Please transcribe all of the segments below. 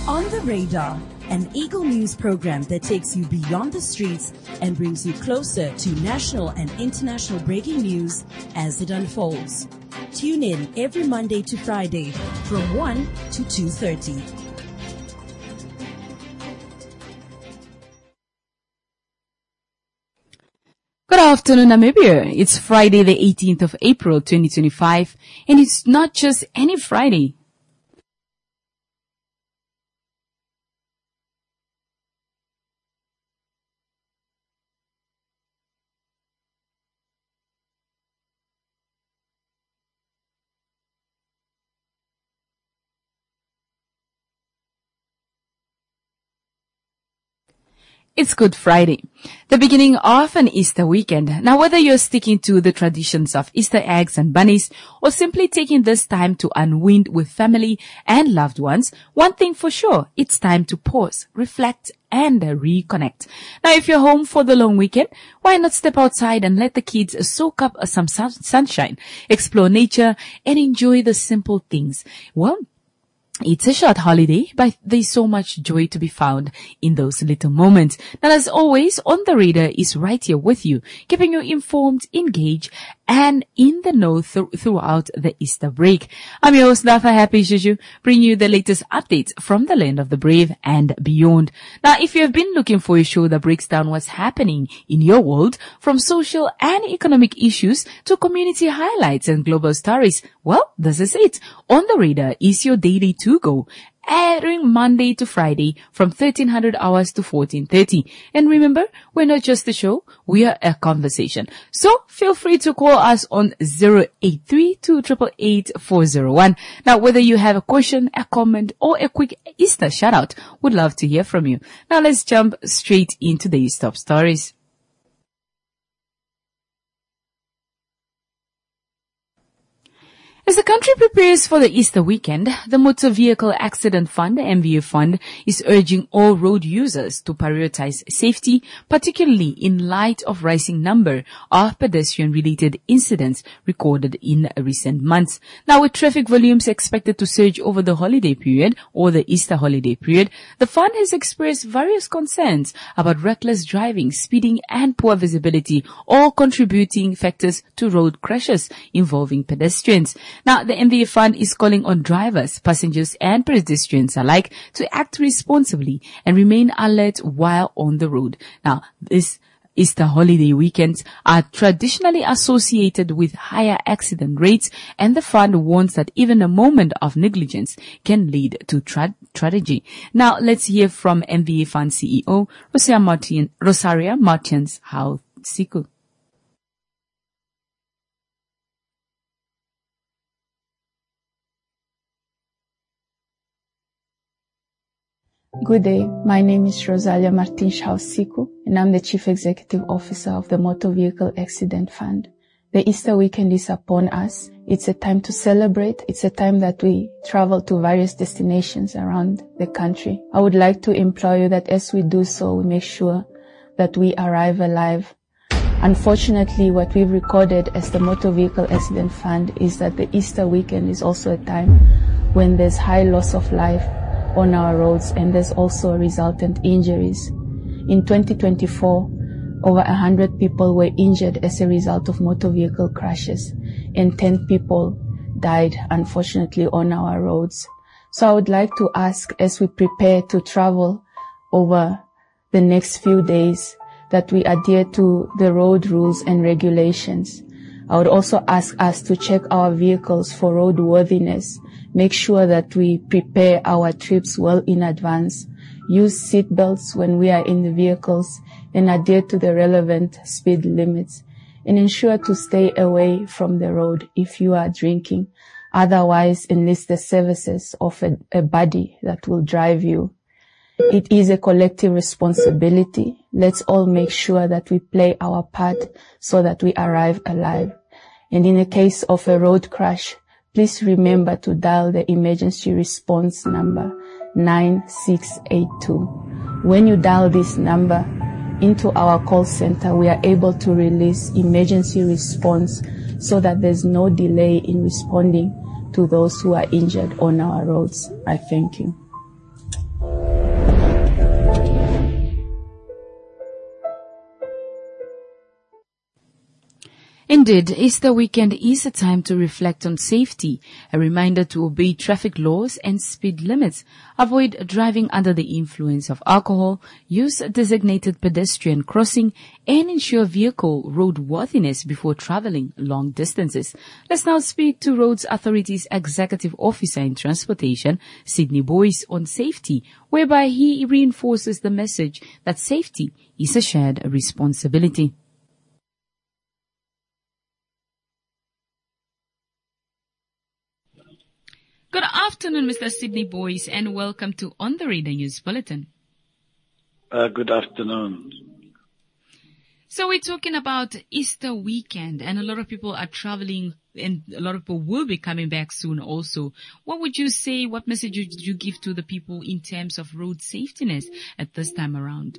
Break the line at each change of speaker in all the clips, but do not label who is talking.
On the Radar, an Eagle News program that takes you beyond the streets and brings you closer to national and international breaking news as it unfolds. Tune in every Monday to Friday from 1 to 2:30.
Good afternoon, Namibia. It's Friday the 18th of April 2025, and it's not just any Friday. It's Good Friday, the beginning of an Easter weekend. Now, whether you're sticking to the traditions of Easter eggs and bunnies or simply taking this time to unwind with family and loved ones, one thing for sure, it's time to pause, reflect, and reconnect. Now, if you're home for the long weekend, why not step outside and let the kids soak up some sunshine, explore nature, and enjoy the simple things? Well, it's a short holiday, but there's so much joy to be found in those little moments. Now, as always, On the Radar is right here with you, keeping you informed, engaged, and in the know throughout the Easter break. I'm your host, Dafa Happy Juju, bringing you the latest updates from the land of the brave and beyond. Now, if you have been looking for a show that breaks down what's happening in your world, from social and economic issues to community highlights and global stories, well, this is it. On the Radar is your daily to-go, airing Monday to Friday from 1300 hours to 14:30. And remember, we're not just a show, we are a conversation. So feel free to call us on 083-288-401. Now, whether you have a question, a comment, or a quick Easter shout out, we'd love to hear from you. Now let's jump straight into the top stories. As the country prepares for the Easter weekend, the Motor Vehicle Accident Fund, the MVA Fund, is urging all road users to prioritize safety, particularly in light of rising number of pedestrian-related incidents recorded in recent months. Now, with traffic volumes expected to surge over the holiday period or the Easter holiday period, the fund has expressed various concerns about reckless driving, speeding, and poor visibility, all contributing factors to road crashes involving pedestrians. Now, the MVA Fund is calling on drivers, passengers, and pedestrians alike to act responsibly and remain alert while on the road. Now, this Easter holiday weekends are traditionally associated with higher accident rates, and the fund warns that even a moment of negligence can lead to tragedy. Now, let's hear from MVA Fund CEO Rosaria Martins Siku.
Good day, my name is Rosalia Martins Siku, and I'm the Chief Executive Officer of the Motor Vehicle Accident Fund. The Easter weekend is upon us. It's a time to celebrate. It's a time that we travel to various destinations around the country. I would like to implore you that as we do so, we make sure that we arrive alive. Unfortunately, what we've recorded as the Motor Vehicle Accident Fund is that the Easter weekend is also a time when there's high loss of life on our roads, and there's also resultant injuries. In 2024, over 100 people were injured as a result of motor vehicle crashes, and 10 people died, unfortunately, on our roads. So I would like to ask, as we prepare to travel over the next few days, that we adhere to the road rules and regulations. I would also ask us to check our vehicles for roadworthiness. Make sure that we prepare our trips well in advance. Use seat belts when we are in the vehicles and adhere to the relevant speed limits. And ensure to stay away from the road if you are drinking. Otherwise, enlist the services of a buddy that will drive you. It is a collective responsibility. Let's all make sure that we play our part so that we arrive alive. And in the case of a road crash, please remember to dial the emergency response number 9682. When you dial this number into our call center, we are able to release emergency response so that there's no delay in responding to those who are injured on our roads. I thank you.
Indeed, Easter weekend is a time to reflect on safety, a reminder to obey traffic laws and speed limits, avoid driving under the influence of alcohol, use designated pedestrian crossing, and ensure vehicle roadworthiness before traveling long distances. Let's now speak to Roads Authority's Executive Officer in Transportation, Sydney Boyce, on safety, whereby he reinforces the message that safety is a shared responsibility. Good afternoon, Mr. Sydney Boyce, and welcome to On the Radar News Bulletin.
Good afternoon.
So we're talking about Easter weekend, and a lot of people are traveling, and a lot of people will be coming back soon also. What would you say, what message would you give to the people in terms of road safetyness at this time around?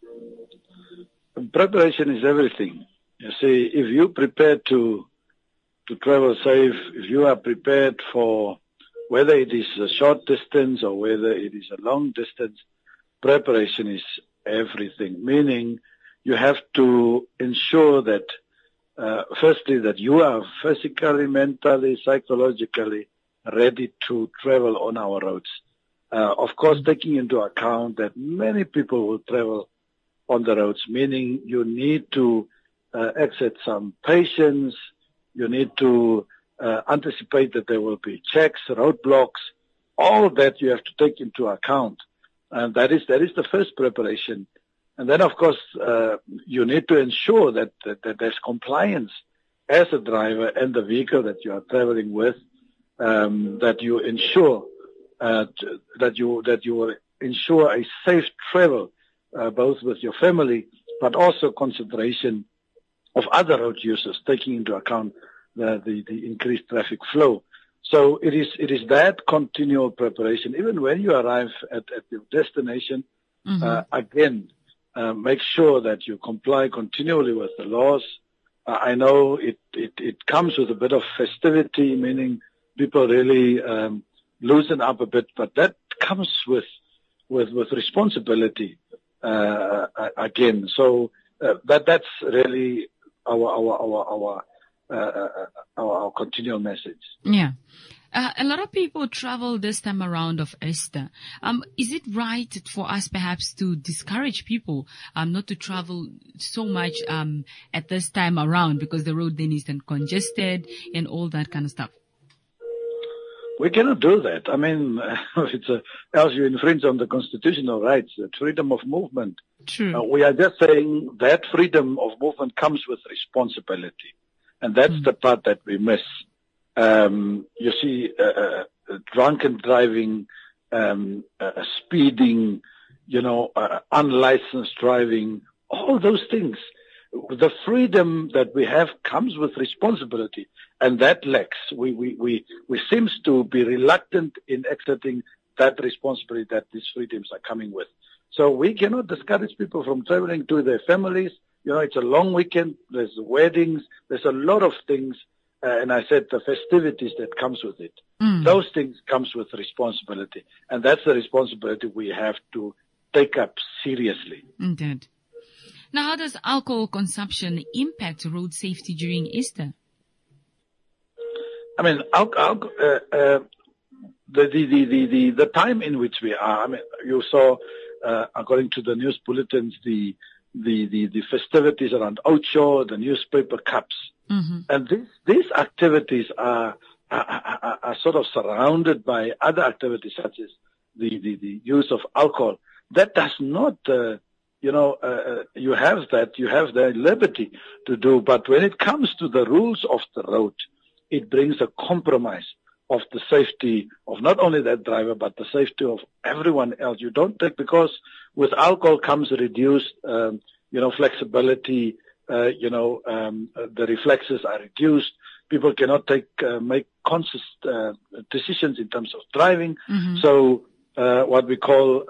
Preparation is everything. You see, if you prepare to travel safe, if you are prepared for whether it is a short distance or whether it is a long distance, preparation is everything. Meaning you have to ensure that, firstly, that you are physically, mentally, psychologically ready to travel on our roads. Of course, taking into account that many people will travel on the roads, meaning you need to exert some patience, you need to anticipate that there will be checks, roadblocks, all that you have to take into account. And that is the first preparation. And then, of course, you need to ensure that there's compliance as a driver and the vehicle that you are traveling with, that you ensure that you will ensure a safe travel, both with your family, but also consideration of other road users, taking into account the increased traffic flow. So it is that continual preparation. Even when you arrive at your destination, again, make sure that you comply continually with the laws. I know it comes with a bit of festivity, meaning people really loosen up a bit, but that comes with responsibility again. So that's really our continual message.
Yeah. A lot of people travel this time around of Easter. Is it right for us perhaps to discourage people not to travel so much at this time around because the road then is then congested and all that kind of stuff?
We cannot do that. I mean, else you infringe on the constitutional rights, the freedom of movement.
True.
We are just saying that freedom of movement comes with responsibility. And that's the part that we miss. You see, drunken driving, speeding, unlicensed driving, all those things. The freedom that we have comes with responsibility, and that lacks. We seems to be reluctant in exerting that responsibility that these freedoms are coming with. So we cannot discourage people from traveling to their families. It's a long weekend. There's weddings. There's a lot of things. And I said the festivities that comes with it. Those things comes with responsibility. And that's the responsibility we have to take up seriously.
Indeed. Now, how does alcohol consumption impact road safety during Easter?
I mean, the time in which we are, I mean, you saw, according to the news bulletins, the festivities around Ocho, the newspaper cups. And these activities are sort of surrounded by other activities such as the use of alcohol. That does not, you have the liberty to do, but when it comes to the rules of the road, it brings a compromise of the safety of not only that driver, but the safety of everyone else. You don't take, because with alcohol comes reduced, flexibility, the reflexes are reduced. People cannot make conscious decisions in terms of driving. So what we call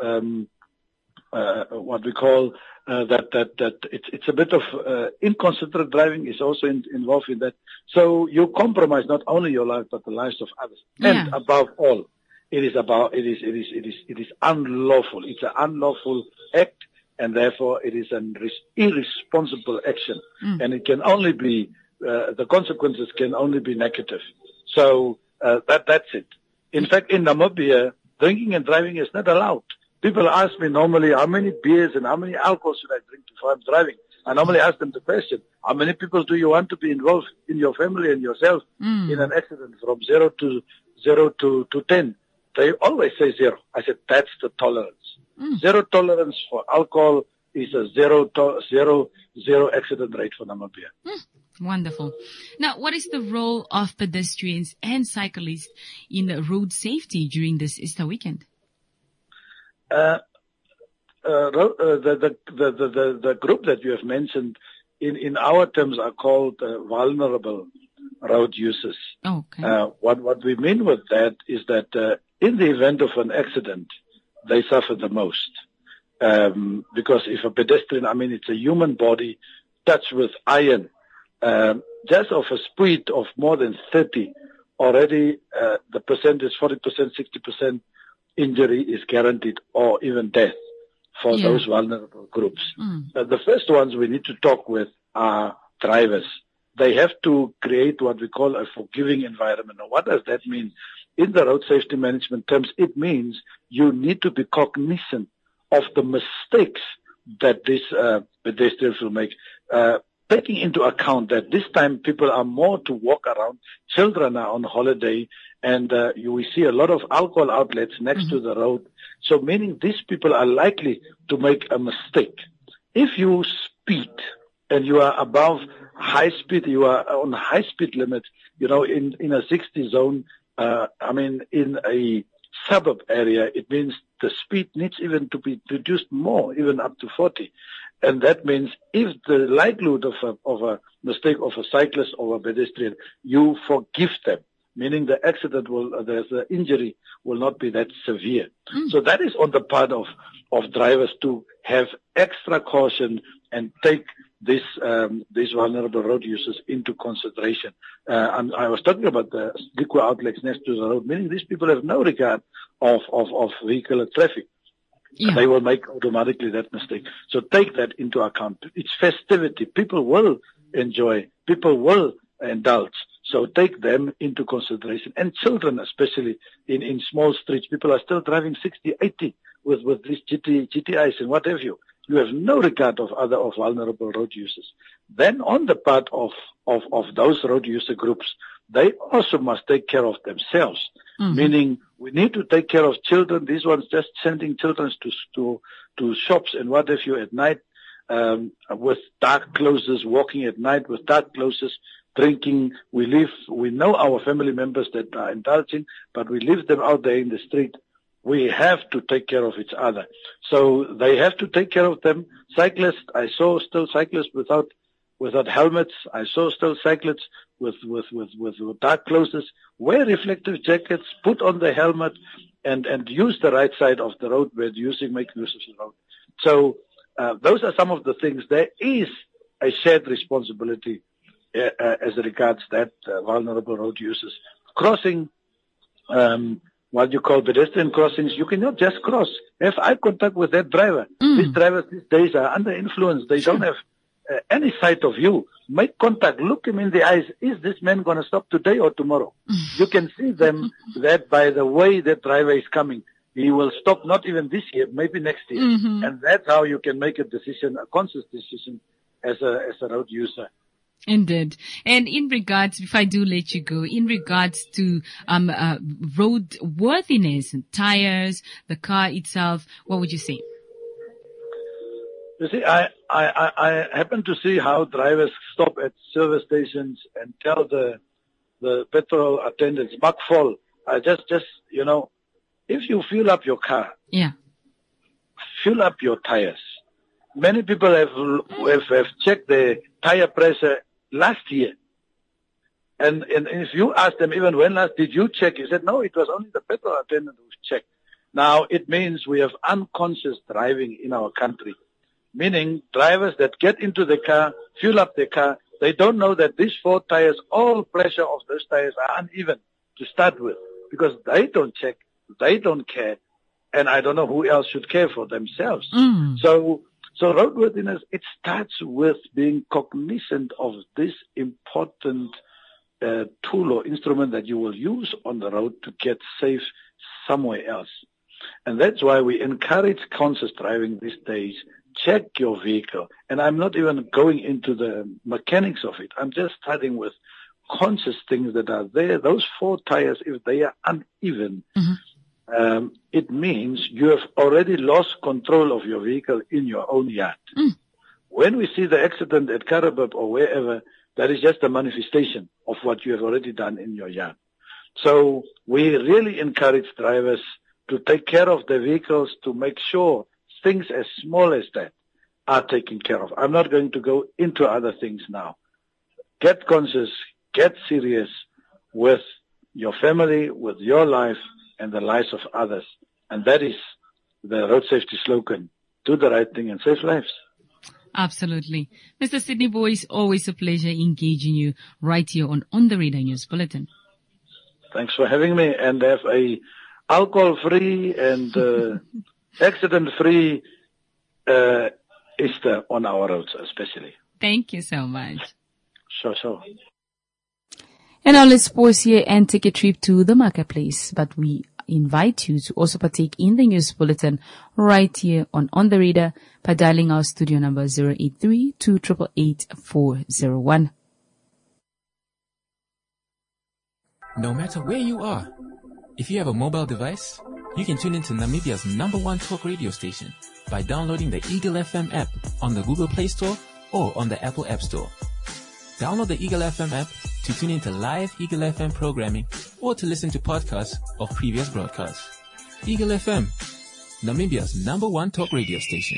that it's a bit of inconsiderate driving is also involved in that. So you compromise not only your life but the lives of others. Yeah. And above all, it is unlawful. It's an unlawful act, and therefore it is an irresponsible action. And it can only be the consequences can only be negative. So that's it. In fact, in Namibia, drinking and driving is not allowed. People ask me normally, how many beers and how many alcohol should I drink before I'm driving? I normally ask them the question, how many people do you want to be involved in your family and yourself in an accident from 0 to 10? They always say 0. I said, that's the tolerance. Zero tolerance for alcohol is a zero accident rate for Namibia.
Wonderful. Now, what is the role of pedestrians and cyclists in road safety during this Easter weekend?
The group that you have mentioned in our terms are called vulnerable road users.
Okay.
What we mean with that is that in the event of an accident, they suffer the most. Because if a pedestrian, it's a human body touched with iron, just of a speed of more than 30, already the percentage, 40%, 60% injury is guaranteed, or even death for those vulnerable groups. The first ones we need to talk with are drivers. They have to create what we call a forgiving environment. Now, what does that mean? In the road safety management terms, it means you need to be cognizant of the mistakes that these pedestrians will make, taking into account that this time people are more to walk around, children are on holiday, and we see a lot of alcohol outlets next to the road. So meaning these people are likely to make a mistake. If you speed and you are above high speed, you are on high speed limit, in a 60 zone, in a suburb area, it means the speed needs even to be reduced more, even up to 40. And that means if the likelihood of a mistake of a cyclist or a pedestrian, you forgive them, meaning the accident the injury will not be that severe. So that is on the part of drivers to have extra caution and take these vulnerable road users into consideration. I was talking about the liquor outlets next to the road, meaning these people have no regard of vehicular traffic. Yeah. They will make automatically that mistake. So take that into account. It's festivity. People will enjoy. People will indulge. So take them into consideration. And children, especially in small streets, people are still driving 60, 80 with these GTIs and what have you. You have no regard of vulnerable road users. Then on the part of those road user groups, they also must take care of themselves. Meaning we need to take care of children. These ones just sending children to shops and what have you at night, with dark clothes, walking at night with dark clothes, drinking. We know our family members that are indulging, but we leave them out there in the street. We have to take care of each other. So they have to take care of them. Cyclists, I saw still cyclists without helmets. I saw still cyclists with dark clothes. Wear reflective jackets, put on the helmet, and use the right side of the road when make use of the road. So those are some of the things. There is a shared responsibility as regards that vulnerable road users. Crossing what you call pedestrian crossings, you cannot just cross. Have eye contact with that driver. These drivers these days are under influence. They don't have any sight of you. Make contact. Look him in the eyes. Is this man going to stop today or tomorrow? You can see them that by the way that driver is coming. He will stop not even this year, maybe next year. And that's how you can make a decision, a conscious decision as a road user.
Indeed. And in regards, if I do let you go, in regards to road worthiness, tires, the car itself, what would you say?
You see, I happen to see how drivers stop at service stations and tell the petrol attendants, "Buck full." Just if you fill up your car, fill up your tires. Many people have checked their tire pressure last year. And if you ask them, even when last did you check? He said, no, it was only the petrol attendant who checked. Now, it means we have unconscious driving in our country, meaning drivers that get into the car, fuel up their car, they don't know that these 4 tires, all pressure of those tires are uneven to start with, because they don't check, they don't care, and I don't know who else should care for themselves. So So roadworthiness, it starts with being cognizant of this important tool or instrument that you will use on the road to get safe somewhere else. And that's why we encourage conscious driving these days. Check your vehicle. And I'm not even going into the mechanics of it. I'm just starting with conscious things that are there. Those 4 tires, if they are uneven, it means you have already lost control of your vehicle in your own yard. When we see the accident at Karabab or wherever, that is just a manifestation of what you have already done in your yard. So we really encourage drivers to take care of their vehicles, to make sure things as small as that are taken care of. I'm not going to go into other things now. Get conscious, get serious with your family, with your life, and the lives of others. And that is the road safety slogan. Do the right thing and save lives.
Absolutely. Mr. Sidney Boyce, always a pleasure engaging you right here on the Radar News Bulletin.
Thanks for having me, and have a alcohol-free and accident-free Easter on our roads especially.
Thank you so much.
Sure.
And now let's pause here and take a trip to the marketplace. But we invite you to also partake in the news bulletin right here on the Radar by dialing our studio number 083-288-8401.
No matter where you are, if you have a mobile device, you can tune into Namibia's #1 talk radio station by downloading the Eagle FM app on the Google Play Store or on the Apple App Store. Download the Eagle FM app to tune into live Eagle FM programming or to listen to podcasts of previous broadcasts. Eagle FM, Namibia's #1 talk radio station.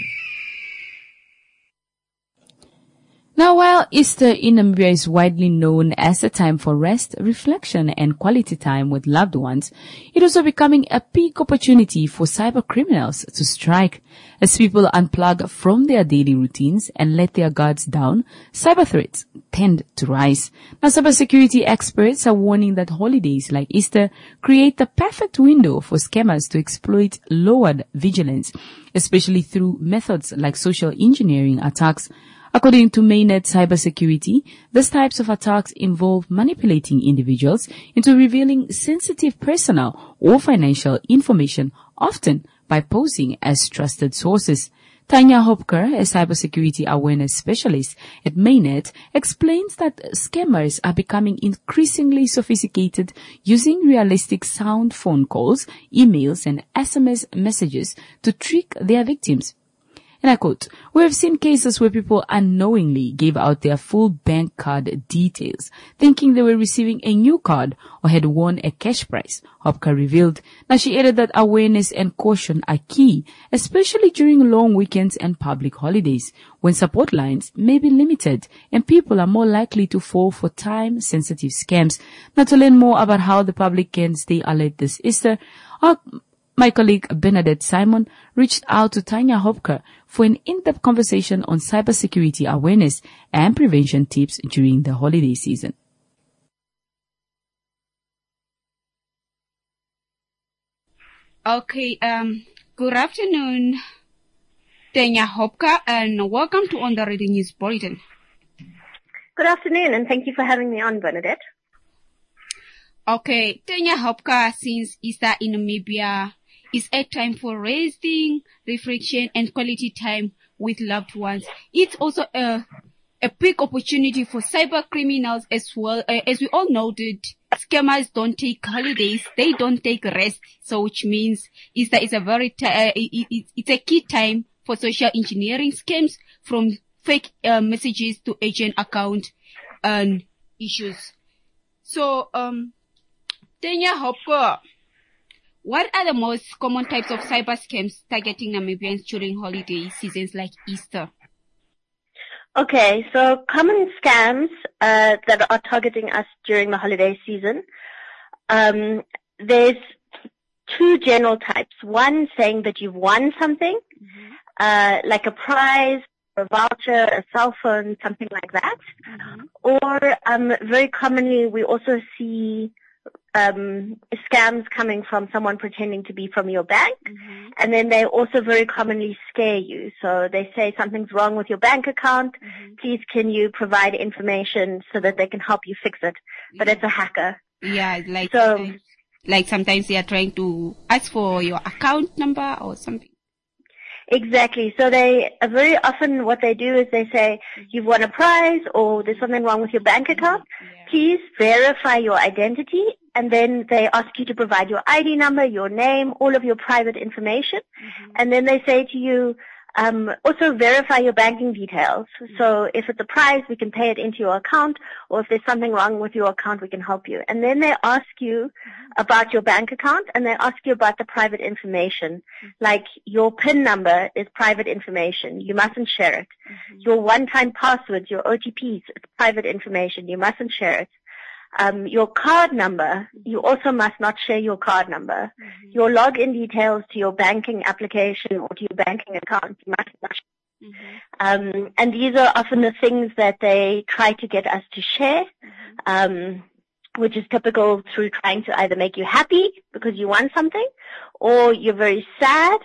Now, while Easter in Namibia is widely known as a time for rest, reflection, and quality time with loved ones, it is also becoming a peak opportunity for cyber criminals to strike. As people unplug from their daily routines and let their guards down, cyber threats tend to rise. Now, cybersecurity experts are warning that holidays like Easter create the perfect window for scammers to exploit lowered vigilance, especially through methods like social engineering attacks. According to Mainnet Cybersecurity, these types of attacks involve manipulating individuals into revealing sensitive personal or financial information, often by posing as trusted sources. Tanya Hopker, a cybersecurity awareness specialist at Mainnet, explains that scammers are becoming increasingly sophisticated, using realistic sound phone calls, emails, and SMS messages to trick their victims. And I quote, "We have seen cases where people unknowingly gave out their full bank card details, thinking they were receiving a new card or had won a cash prize," Hopka revealed. Now, she added that awareness and caution are key, especially during long weekends and public holidays, when support lines may be limited and people are more likely to fall for time-sensitive scams. Now, to learn more about how the public can stay alert this Easter, my colleague Bernadette Simon reached out to Tanya Hopker for an in-depth conversation on cybersecurity awareness and prevention tips during the holiday season.
Okay, good afternoon, Tanya Hopker, and welcome to On the Radio News Bulletin.
Good afternoon, and thank you for having me on, Bernadette.
Okay, Tanya Hopker, since Easter in Namibia is a time for resting, reflection, and quality time with loved ones. It's also a big opportunity for cyber criminals as well. As we all know that scammers don't take holidays, they don't take rest. So which means Easter is a it's a key time for social engineering scams, from fake messages to agent account and issues. So, Tanya Hopker, what are the most common types of cyber scams targeting Namibians during holiday seasons like Easter?
Okay, so common scams that are targeting us during the holiday season. There's two general types. One saying that you've won something, like a prize, a voucher, a cell phone, something like that. Or very commonly, we also see scams coming from someone pretending to be from your bank And then they also very commonly scare you. So they say something's wrong with your bank account. Please can you provide information so that they can help you fix it? But it's a hacker.
Yeah,
So,
like sometimes they are trying to ask for your account number or something.
exactly. So they very often what they do is they say, you've won a prize or there's something wrong with your bank account. Please verify your identity. And then they ask you to provide your ID number, your name, all of your private information. And then they say to you, also verify your banking details. So if it's a prize, we can pay it into your account, or if there's something wrong with your account, we can help you. And then they ask you about your bank account, and they ask you about the private information. Like your PIN number is private information. You mustn't share it. Your one-time passwords, your OTPs, it's private information. You mustn't share it. Your card number, you also must not share your card number. Your login details to your banking application or to your banking account, you must not share. And these are often the things that they try to get us to share, which is typical through trying to either make you happy because you want something, or you're very sad,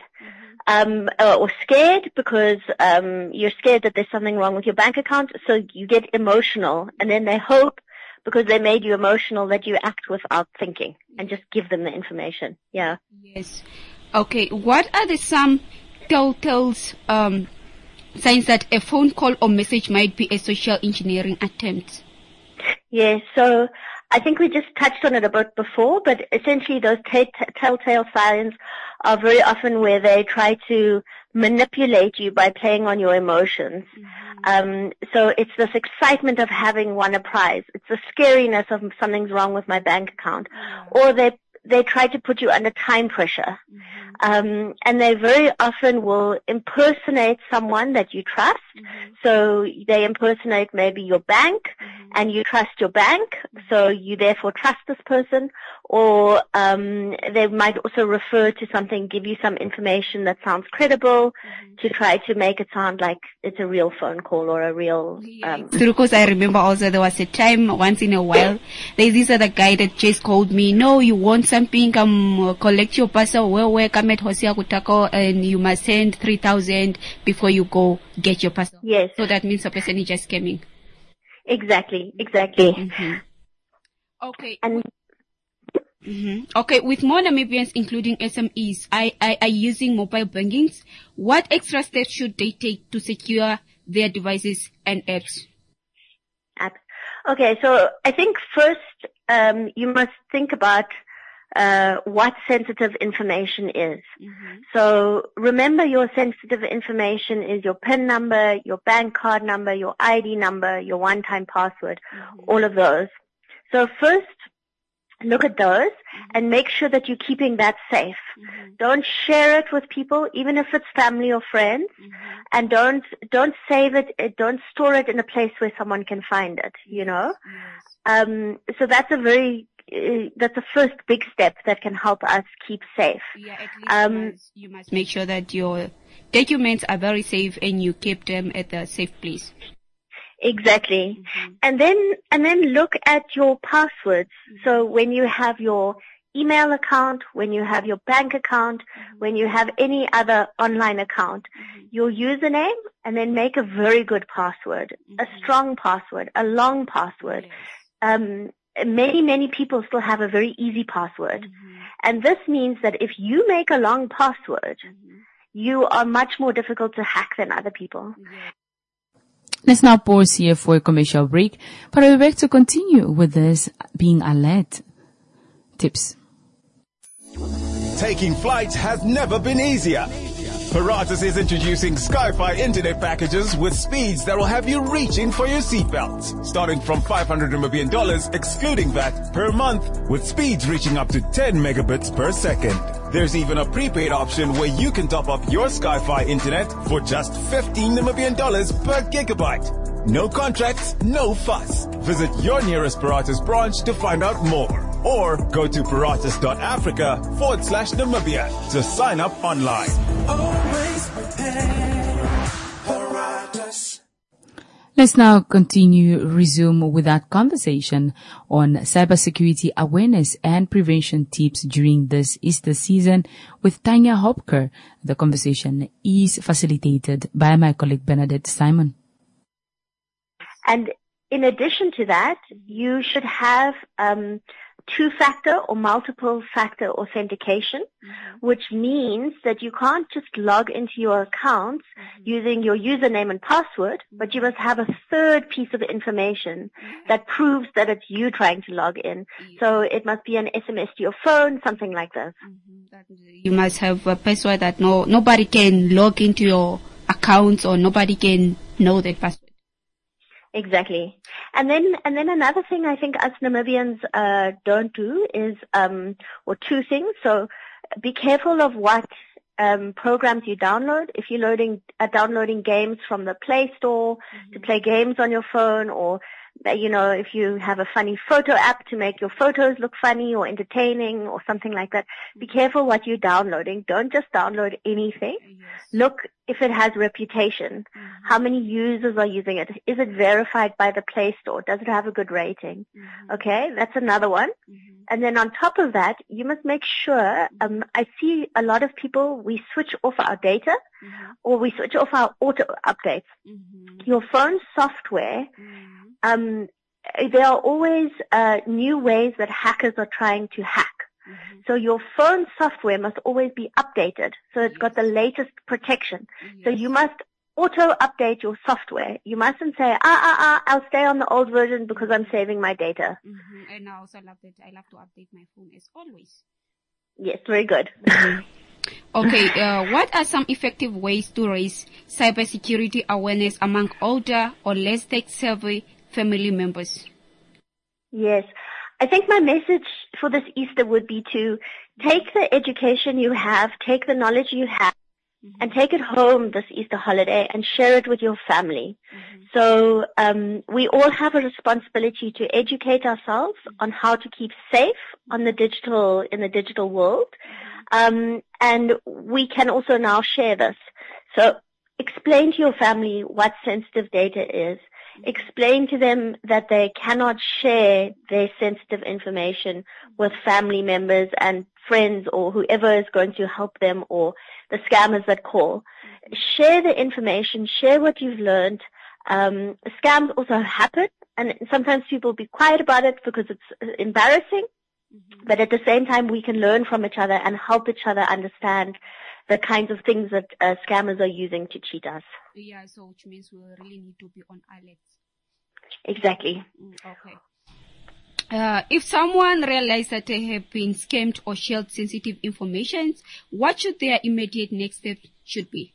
or scared because you're scared that there's something wrong with your bank account. So you get emotional, and then they hope, because they made you emotional, that you act without thinking and just give them the information. Yeah.
Yes. Okay. What are some telltales signs that a phone call or message might be a social engineering attempt?
Yes. So I think we just touched on it a bit before, but essentially those telltale signs are very often where they try to manipulate you by playing on your emotions. So it's this excitement of having won a prize. It's the scariness of something's wrong with my bank account. Or they try to put you under time pressure. And they very often will impersonate someone that you trust. So they impersonate maybe your bank, and you trust your bank, so you therefore trust this person. Or they might also refer to something, give you some information that sounds credible to try to make it sound like it's a real phone call or a real...
Because I remember also there was a time once in a while, there's this other guy that just called me, no, you want something, come collect your parcel, where come at Hosea Kutako, and you must send 3,000 before you go get your parcel.
Yes.
So that means the person is just coming.
Exactly.
Okay.
And
Okay, with more Namibians, including SMEs, are using mobile bankings, what extra steps should they take to secure their devices and apps?
Okay, so I think first you must think about what sensitive information is. So remember, your sensitive information is your PIN number, your bank card number, your ID number, your one-time password, all of those. So first, look at those and make sure that you're keeping that safe. Don't share it with people, even if it's family or friends, and don't save it, don't store it in a place where someone can find it, you know. So that's that's the first big step that can help us keep safe.
Yeah, at least you must make sure that your documents are very safe and you keep them at a safe place.
Exactly. And then look at your passwords. So when you have your email account, when you have your bank account, when you have any other online account, your username, and then make a very good password, a strong password, a long password. Many people still have a very easy password. And this means that if you make a long password, you are much more difficult to hack than other people.
Let's now pause here for a commercial break, but I'll be back to continue with this being alert tips.
Taking flights has never been easier. Paratus is introducing Sky-Fi internet packages with speeds that will have you reaching for your seatbelts, starting from $500 Namibian excluding VAT per month, with speeds reaching up to 10 megabits per second. There's even a prepaid option where you can top up your Sky-Fi internet for just $15 Namibian per gigabyte. No contracts, no fuss. Visit your nearest Paratus branch to find out more. Or go to paratus.africa/Namibia to sign up online.
Always prepare. Paratus. Let's now resume with that conversation on cybersecurity awareness and prevention tips during this Easter season with Tanya Hopker. The conversation is facilitated by my colleague Bernadette Simon.
And in addition to that, you should have two-factor or multiple-factor authentication, which means that you can't just log into your accounts using your username and password, but you must have a third piece of information that proves that it's you trying to log in. So it must be an SMS to your phone, something like this.
You must have a password that nobody can log into your accounts, or nobody can know that password.
Exactly. And then another thing I think us Namibians don't do is or two things. So be careful of what programs you download. If you're downloading games from the Play Store to play games on your phone, or if you have a funny photo app to make your photos look funny or entertaining or something like that, be careful what you're downloading. Don't just download anything. Look if it has reputation. How many users are using it? Is it verified by the Play Store? Does it have a good rating? Okay, that's another one. And then on top of that, you must make sure, I see a lot of people, we switch off our data or we switch off our auto updates. Your phone software, there are always new ways that hackers are trying to hack. So your phone software must always be updated, so it's got the latest protection. So you must auto-update your software. You mustn't say, I'll stay on the old version because I'm saving my data.
And I also love that. I love to update my phone as always.
Yes, very good.
Okay, what are some effective ways to raise cybersecurity awareness among older or less tech-savvy family members?
Yes. I think my message for this Easter would be to take the education you have, take the knowledge you have, and take it home this Easter holiday and share it with your family. So we all have a responsibility to educate ourselves on how to keep safe in the digital world. And we can also now share this. So explain to your family what sensitive data is. Explain to them that they cannot share their sensitive information with family members and friends or whoever is going to help them, or the scammers that call. Share the information, share what you've learned. Scams also happen, and sometimes people be quiet about it because it's embarrassing. But at the same time, we can learn from each other and help each other understand the kinds of things that scammers are using to cheat us.
Yeah, so which means we really need to be on alert.
Exactly.
Okay. If someone realizes that they have been scammed or shared sensitive information, what should their immediate next step should be?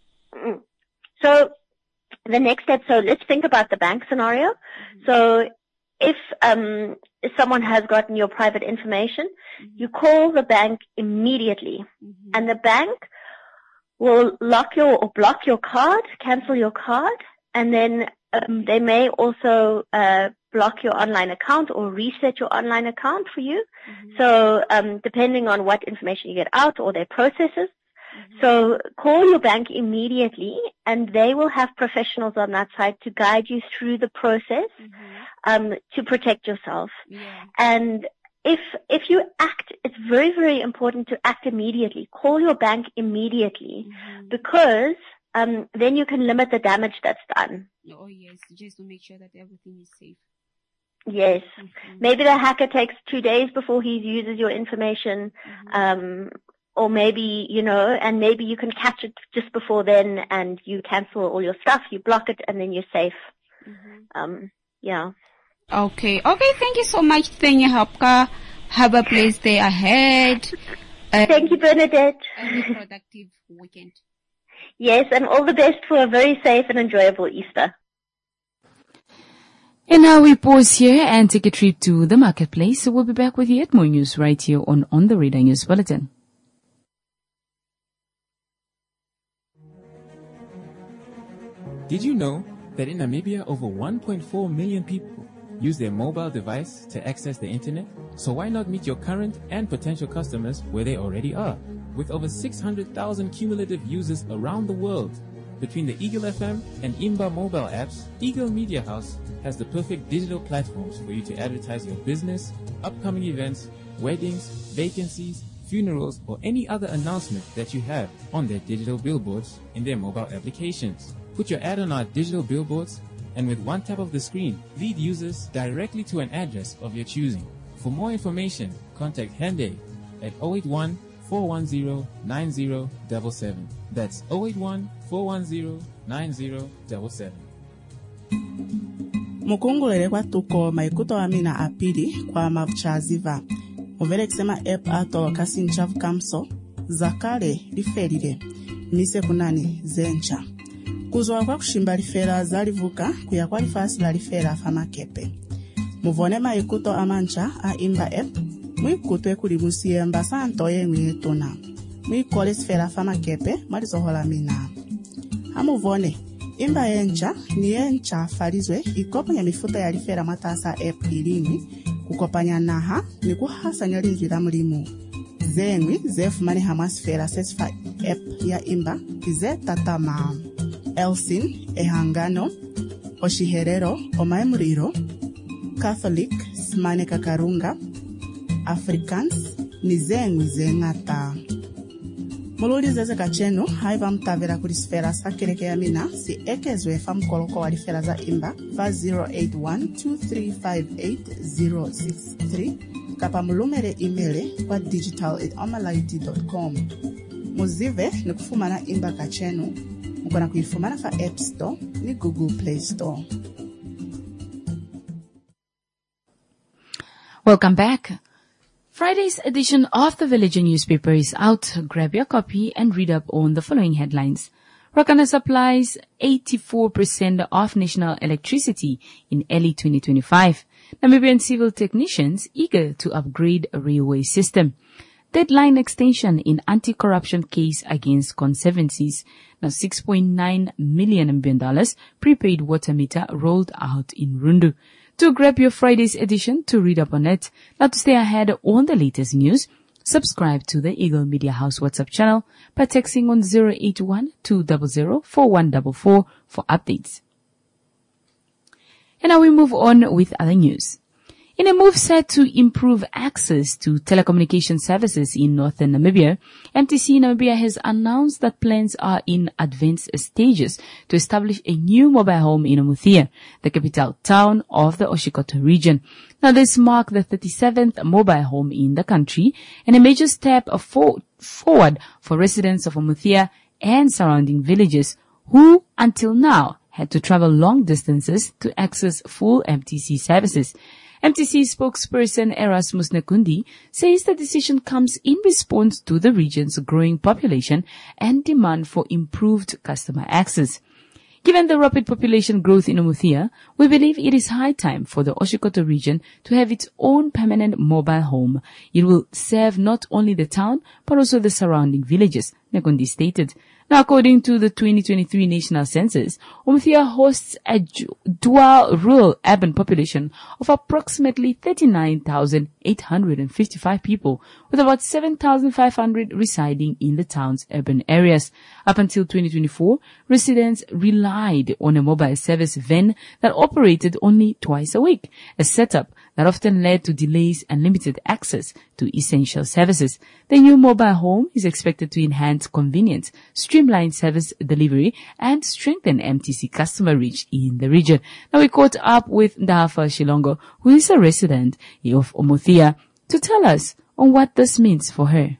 So the next step, so let's think about the bank scenario. So if someone has gotten your private information, you call the bank immediately, and the bank will lock or block your card, cancel your card, and then they may also block your online account or reset your online account for you. So depending on what information you get out or their processes. So call your bank immediately, and they will have professionals on that side to guide you through the process to protect yourself. And if you act, it's very, very important to act immediately. Call your bank immediately, because then you can limit the damage that's done.
Oh yes, just to make sure that everything is safe.
Yes. Maybe the hacker takes 2 days before he uses your information, or maybe, and maybe you can catch it just before then, and you cancel all your stuff, you block it, and then you're safe. Yeah.
Okay. Thank you so much, Tanya Hopker. Have a blessed day ahead.
Thank you, Bernadette.
And a productive weekend.
Yes, and all the best for a very safe and enjoyable Easter.
And now we pause here and take a trip to the marketplace. So we'll be back with yet more news right here on the Radar News Bulletin.
Did you know that in Namibia over 1.4 million people use their mobile device to access the internet? So why not meet your current and potential customers where they already are? With over 600,000 cumulative users around the world, Between the Eagle FM and Imba mobile apps, Eagle Media House has the perfect digital platforms for you to advertise your business, upcoming events, weddings, vacancies, funerals, or any other announcement that you have on their digital billboards in their mobile applications. Put your ad on our digital billboards, and with one tap of the screen, lead users directly to an address of your choosing. For more information, contact Hende at 081-410-9077. That's 081-410-9077.
mukungulele kwa tuko maikuto amina apili kwa mavuchaziva uvele kusema app ato kasi nchavu kamso zakale lifelile mise kunani zencha kuzwa kwa kushimba lifela zalivuka kuya kwa lifasi la lifela famakepe muvone maikuto amancha a Imba app mwikutwe kulimusie mbasanto yengwe tona mwikole sifela famakepe malizohola mina amuvone Imba yencha ni yencha falizwe ikopanya mifuta ya lifera matasa app ilimi kukopanya naha ni kuhasanya linzila mulimu zengwi zefumani hamasfera sesfa app ya Imba kize tatama Elsin ehangano oshiherero omaemuriro Catholic smane kakarunga Africans ni zengwi zengata mululi zeze kachenu haiva mtavera kulisfera sakereke ya mina si ekezwe famkoloko wa lifera za Imba fa 081-2358-063 kapa mulumere imele kwa digital@omalaiti.com muzive ni kufumana Imba kachenu mkona kuifumana fa App Store ni Google Play Store.
Welcome back. Friday's edition of the Villager newspaper is out. Grab your copy and read up on the following headlines. Rakana supplies 84% of national electricity in early 2025. Namibian civil technicians eager to upgrade a railway system. Deadline extension in anti-corruption case against conservancies. Now $6.9 million prepaid water meter rolled out in Rundu. To grab your Friday's edition to read up on it, now to stay ahead on the latest news, subscribe to the Eagle Media House WhatsApp channel by texting on 081-200-4144 for updates. And now we move on with other news. In a move set to improve access to telecommunication services in northern Namibia, MTC Namibia has announced that plans are in advanced stages to establish a new mobile home in Umuthia, the capital town of the Oshikoto region. Now this marks the 37th mobile home in the country and a major step forward for residents of Umuthia and surrounding villages who until now had to travel long distances to access full MTC services. MTC spokesperson Erasmus Nekundi says the decision comes in response to the region's growing population and demand for improved customer access. Given the rapid population growth in Umuthia, we believe it is high time for the Oshikoto region to have its own permanent mobile home. It will serve not only the town, but also the surrounding villages, Nekundi stated. Now, according to the 2023 national census, Umuthia hosts a dual rural urban population of approximately 39,855 people, with about 7,500 residing in the town's urban areas. Up until 2024, residents relied on a mobile service van that operated only twice a week, a setup that often led to delays and limited access to essential services. The new mobile home is expected to enhance convenience, streamline service delivery, and strengthen MTC customer reach in the region. Now we caught up with Ndahafa Shilongo, who is a resident of Umuthia, to tell us on what this means for her.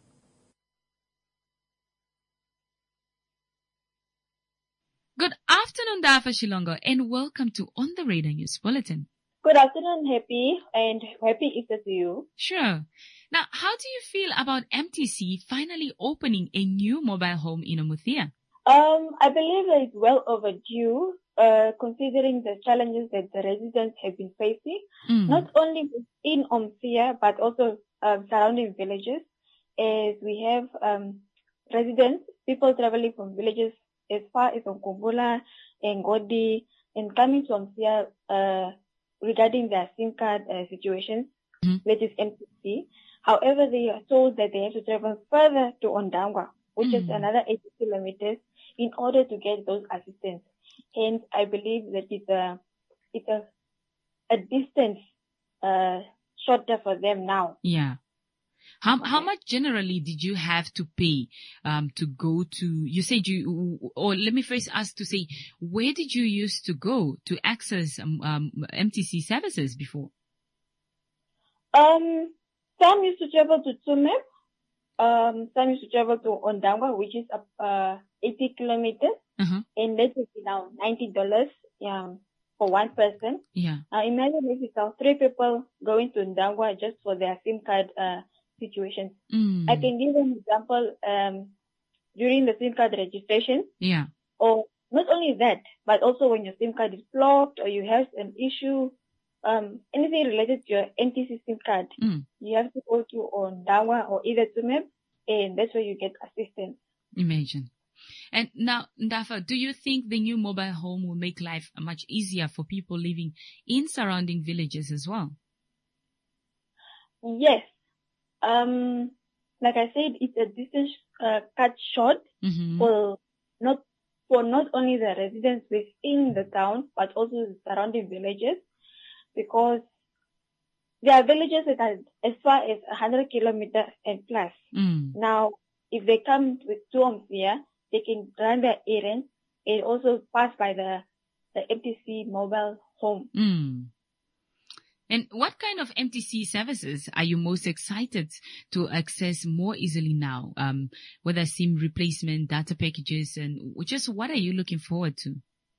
Good afternoon, Ndahafa Shilongo, and welcome to On the Radar News Bulletin.
Good afternoon, Happy, and happy Easter to you.
Sure. Now, how do you feel about MTC finally opening a new mobile home in Umuthia?
I believe that it's well overdue, considering the challenges that the residents have been facing, not only in Umuthia, but also surrounding villages, as we have residents, people traveling from villages as far as Nkumbula and Ngodi, and coming to Umuthia regarding their SIM card situations, that is MTC. However, they are told that they have to travel further to Ondangwa, which is another 80 kilometers, in order to get those assistance. Hence, I believe that it's a distance shorter for them now.
Yeah. How much generally did you have to pay to go to? You said or let me first ask to say, where did you used to go to access MTC services before?
Some used to travel to Tsumeb. Some used to travel to Ondangwa, which is 80 kilometers, and that would be now $90 for one person.
Yeah.
Now imagine if it's 3 people going to Ondangwa just for their SIM card situations. I can give an example during the SIM card registration.
Yeah.
Or not only that, but also when your SIM card is blocked or you have an issue, anything related to your NTC SIM card, you have to go to Ondangwa or either Tsumeb, and that's where you get assistance.
Imagine. And now, Ndafa, do you think the new mobile home will make life much easier for people living in surrounding villages as well?
Yes. Like I said, it's a distance cut short for not only the residents within the town, but also the surrounding villages, because there are villages that are as far as 100 kilometers and plus. Now, if they come to Omsia, they can run their errands and also pass by the MTC mobile home.
And what kind of MTC services are you most excited to access more easily now? Whether SIM replacement, data packages, and just what are you looking forward to?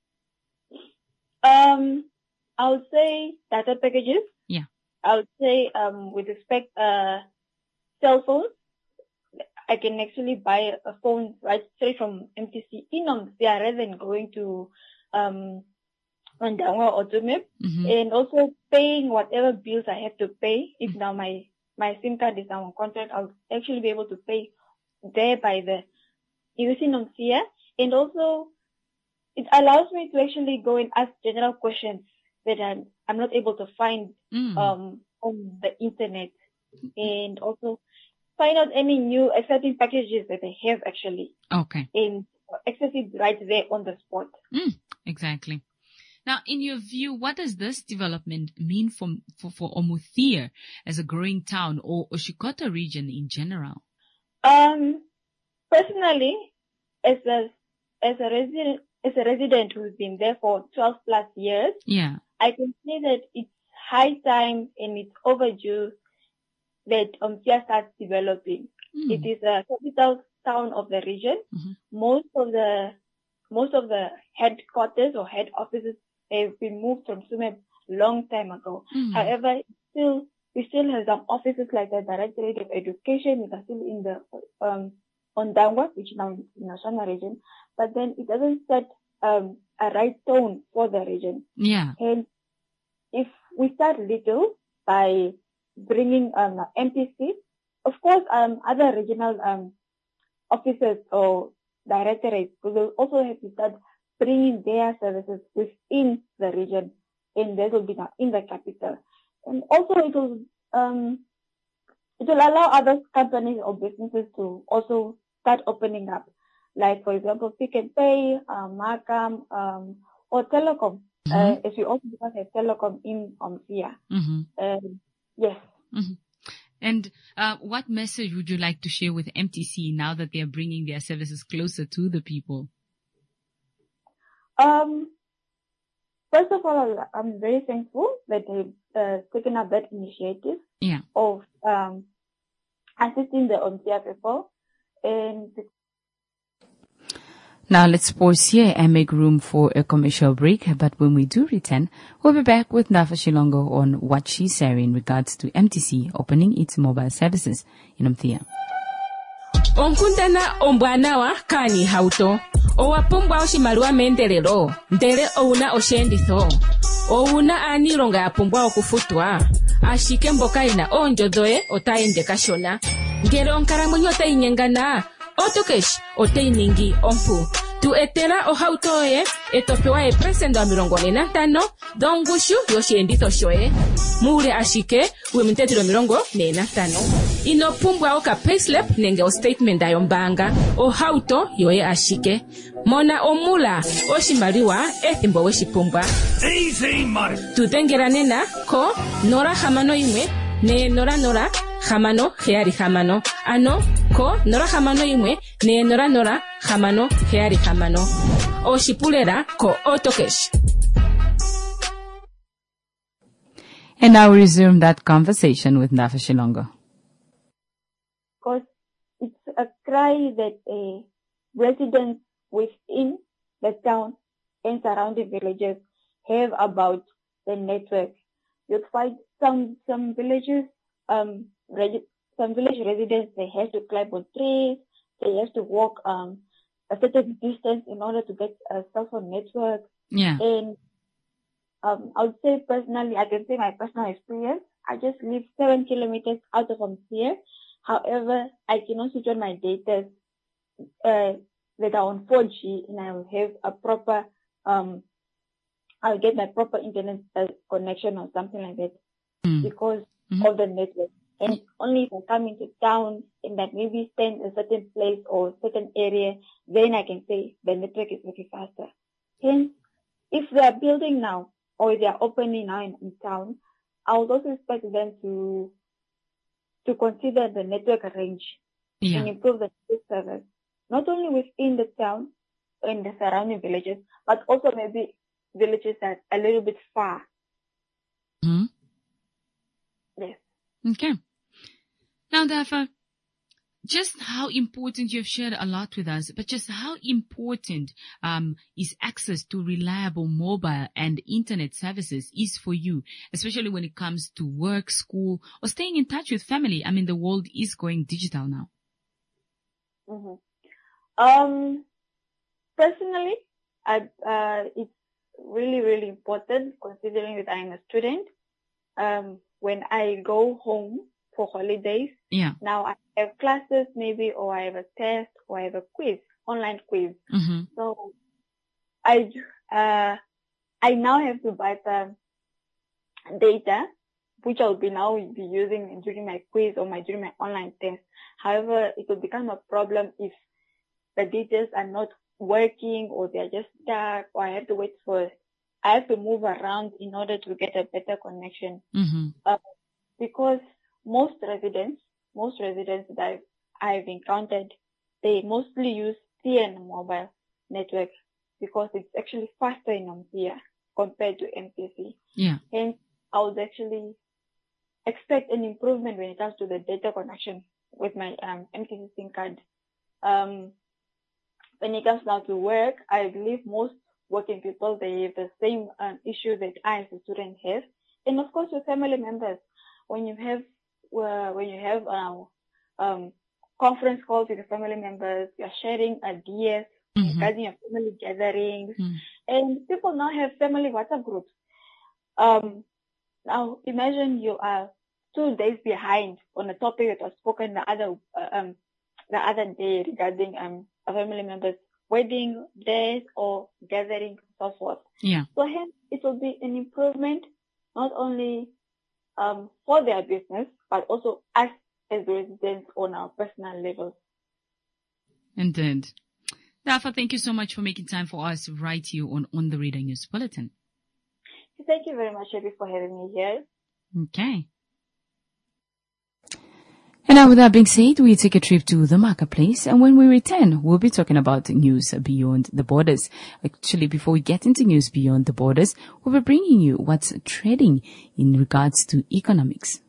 I would say data packages.
Yeah.
I would say, with respect, cell phones, I can actually buy a phone right straight from MTC in Omsia rather than going to, Ondangwa or Tsumeb, and also paying whatever bills I have to pay. If now my SIM card is now on contract, I'll actually be able to pay there using Omsia. And also, it allows me to actually go and ask general questions that I'm not able to find on the internet, and also find out any new exciting packages that they have actually.
Okay.
And access it right there on the spot.
Exactly. Now, in your view, what does this development mean for Umuthia as a growing town, or Oshikoto region in general?
Personally, as a resident who's been there for 12 plus years, I can say that it's high time and it's overdue that Omsia starts developing. It is a capital town of the region. Most of the headquarters or head offices have been moved from Tsumeb long time ago. However, we still have some offices like the Directorate of Education, which are still in the Ondangwa, which now is in the Shana region. But then it doesn't set a right tone for the region.
Yeah.
And if we start little by bringing MTC, of course, other regional officers or directorates will also have to start bringing their services within the region, and that will be now in the capital. And also it will allow other companies or businesses to also start opening up. Like, for example, Pick n Pay, Markham, or Telecom. As we also have Telecom in Omsia. Yes.
And what message would you like to share with MTC now that they are bringing their services closer to the people?
First of all, I'm very thankful that they've taken up that initiative of assisting the Omsia people. And
now let's pause here and make room for a commercial break. But when we do return, we'll be back with Ndafa Shilongo on what she's saying in regards to MTC opening its mobile services in Omthia.
Onkundana ombwanawa kani hauto. Owapumbwa oshimaliwa meendelelo. Ndele ouna oshenditho. Ouna aanilonga yapumbwa okufutwa. Ashike mboka ina oondjo dhoye otaende kashona. Ngele onkalamwenyo otayinyengana, Otokesh oteiningi ompu. Tu etera ohautoe etopewa presendo 45 dongushu yoshienditho shoe. Mure ashike wemintetiro 45. Inopumbwa oka payslip nenge o statement ayombanga ohauto yoe ashike. Mona omula oshimaliwa ethimbo weshipumbwa.
Easy money.
Tutengera nena ko nora hamano imwe ne nora nora hamano heari hamano. Ano ko nora hamano imwe ne nora nora hamano heari hamano. Oshipulera ko Otokesh.
And now we resume that conversation with Ndafa Shilongo.
Because it's a cry that residents within the town and surrounding villages have about the network. You'd find some villages, some village residents, they have to climb on trees, they have to walk a certain distance in order to get a cell phone network.
Yeah.
And I would say personally, I can say my personal experience, I just live 7 kilometers out of here. However, I cannot switch on my data that are on 4G, and I will have a proper, I'll get my proper internet connection or something like that because of the network. And only if I come into town and that maybe stand in a certain place or certain area, then I can say the network is working faster. Hence, if they are building now or they are opening now in town, I would also expect them to consider the network range and improve the network service, not only within the town and the surrounding villages, but also maybe villages that are a little bit far. Yes.
Okay. Now, Ndafa, just how important, you've shared a lot with us, but just how important is access to reliable mobile and internet services is for you, especially when it comes to work, school, or staying in touch with family? I mean, the world is going digital now.
Personally, it's really, really important considering that I'm a student. When I go home for holidays, now I have classes maybe, or I have a test, or I have a quiz, online quiz. So I now have to buy the data, which I'll be using during my quiz or during my online test. However, it will become a problem if the data are not working or they're just stuck, or I have to move around in order to get a better connection. Because most residents that I've encountered, they mostly use TN mobile network because it's actually faster in Ompia compared to MTC. Hence, I would actually expect an improvement when it comes to the data connection with my MTC SIM card. When it comes now to work, I believe most working people, they have the same issue that I as a student have. And of course, with family members, when you have conference calls with your family members, you're sharing ideas regarding your family gatherings, and people now have family WhatsApp groups. Now imagine you are 2 days behind on a topic that was spoken the other day regarding a family member's wedding, days, or gathering, so forth. So hence, it will be an improvement not only for their business, but also us as residents on our personal levels.
Indeed. Ndafa, thank you so much for making time for us right here on the Radar News Bulletin.
Thank you very much, Abby, for having me here.
Okay. And now with that being said, we take a trip to the marketplace, and when we return, we'll be talking about news beyond the borders. Actually, before we get into news beyond the borders, we'll be bringing you what's trending in regards to economics.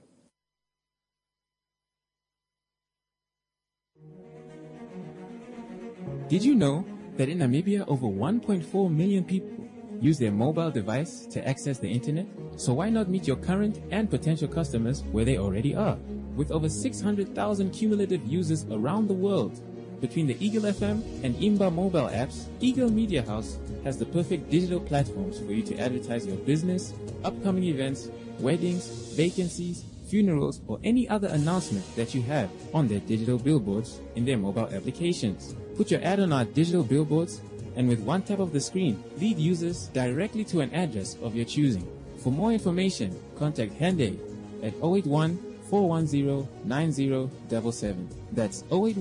Did you know that in Namibia, over 1.4 million people use their mobile device to access the internet? So why not meet your current and potential customers where they already are? With over 600,000 cumulative users around the world, between the Eagle FM and Imba mobile apps, Eagle Media House has the perfect digital platforms for you to advertise your business, upcoming events, weddings, vacancies, funerals, or any other announcement that you have on their digital billboards in their mobile applications. Put your ad on our digital billboards, and with one tap of the screen, lead users directly to an address of your choosing. For more information, contact Hyundai at 081-410-9077. That's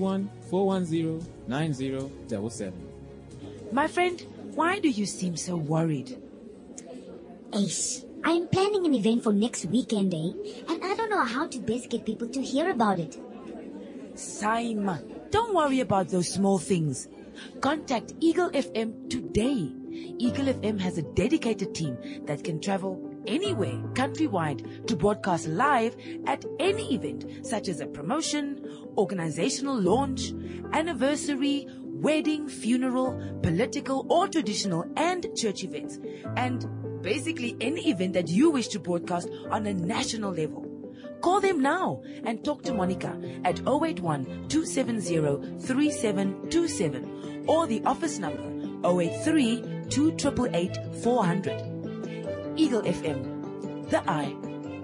081-410-9077.
My friend, why do you seem so worried?
Ace, I'm planning an event for next weekend, and I don't know how to best get people to hear about it.
Simon, don't worry about those small things. Contact Eagle FM today. Eagle FM has a dedicated team that can travel anywhere countrywide to broadcast live at any event, such as a promotion, organizational launch, anniversary, wedding, funeral, political or traditional and church events, and basically any event that you wish to broadcast on a national level. Call them now and talk to Monica at 081-270-3727 or the office number 083-2888-400. Eagle FM, the eye.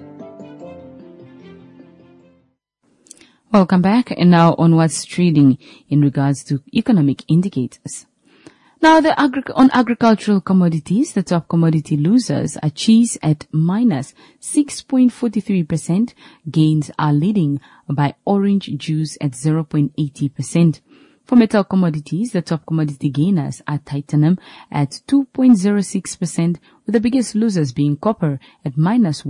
Welcome back, and now on what's trading in regards to economic indicators. Now, on agricultural commodities, the top commodity losers are cheese at minus 6.43%. Gains are leading by orange juice at 0.80%. For metal commodities, the top commodity gainers are titanium at 2.06%, with the biggest losers being copper at minus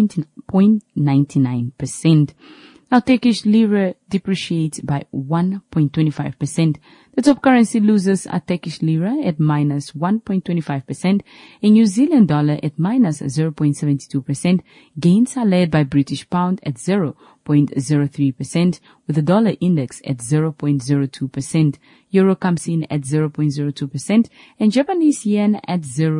1.99%. Now, Turkish lira depreciates by 1.25%. The top currency losers are Turkish lira at minus 1.25% and New Zealand dollar at minus 0.72%. Gains are led by British pound at 0.03%, with the dollar index at 0.02%. Euro comes in at 0.02% and Japanese yen at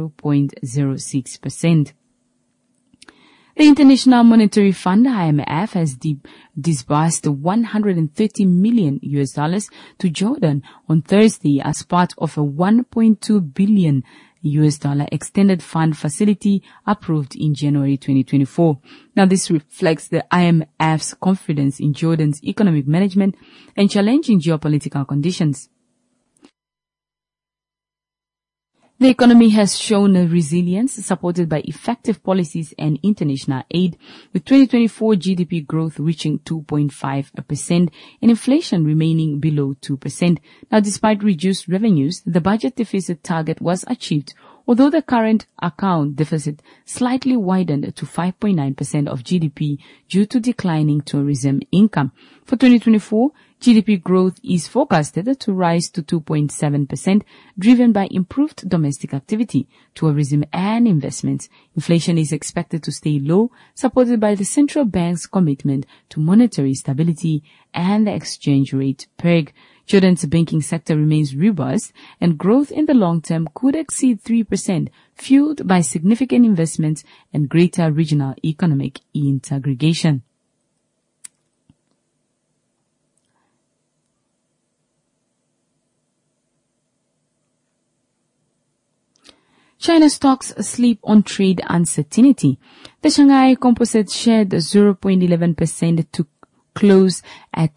0.06%. The International Monetary Fund, IMF, has disbursed $130 million to Jordan on Thursday as part of a $1.2 billion extended fund facility approved in January 2024. Now, this reflects the IMF's confidence in Jordan's economic management and challenging geopolitical conditions. The economy has shown a resilience supported by effective policies and international aid, with 2024 GDP growth reaching 2.5% and inflation remaining below 2%. Now, despite reduced revenues, the budget deficit target was achieved, although the current account deficit slightly widened to 5.9% of GDP due to declining tourism income. For 2024, GDP growth is forecasted to rise to 2.7%, driven by improved domestic activity, tourism and investments. Inflation is expected to stay low, supported by the central bank's commitment to monetary stability and the exchange rate peg. Jordan's banking sector remains robust, and growth in the long term could exceed 3%, fueled by significant investments and greater regional economic integration. China stocks sleep on trade uncertainty. The Shanghai Composite shed 0.11% to close at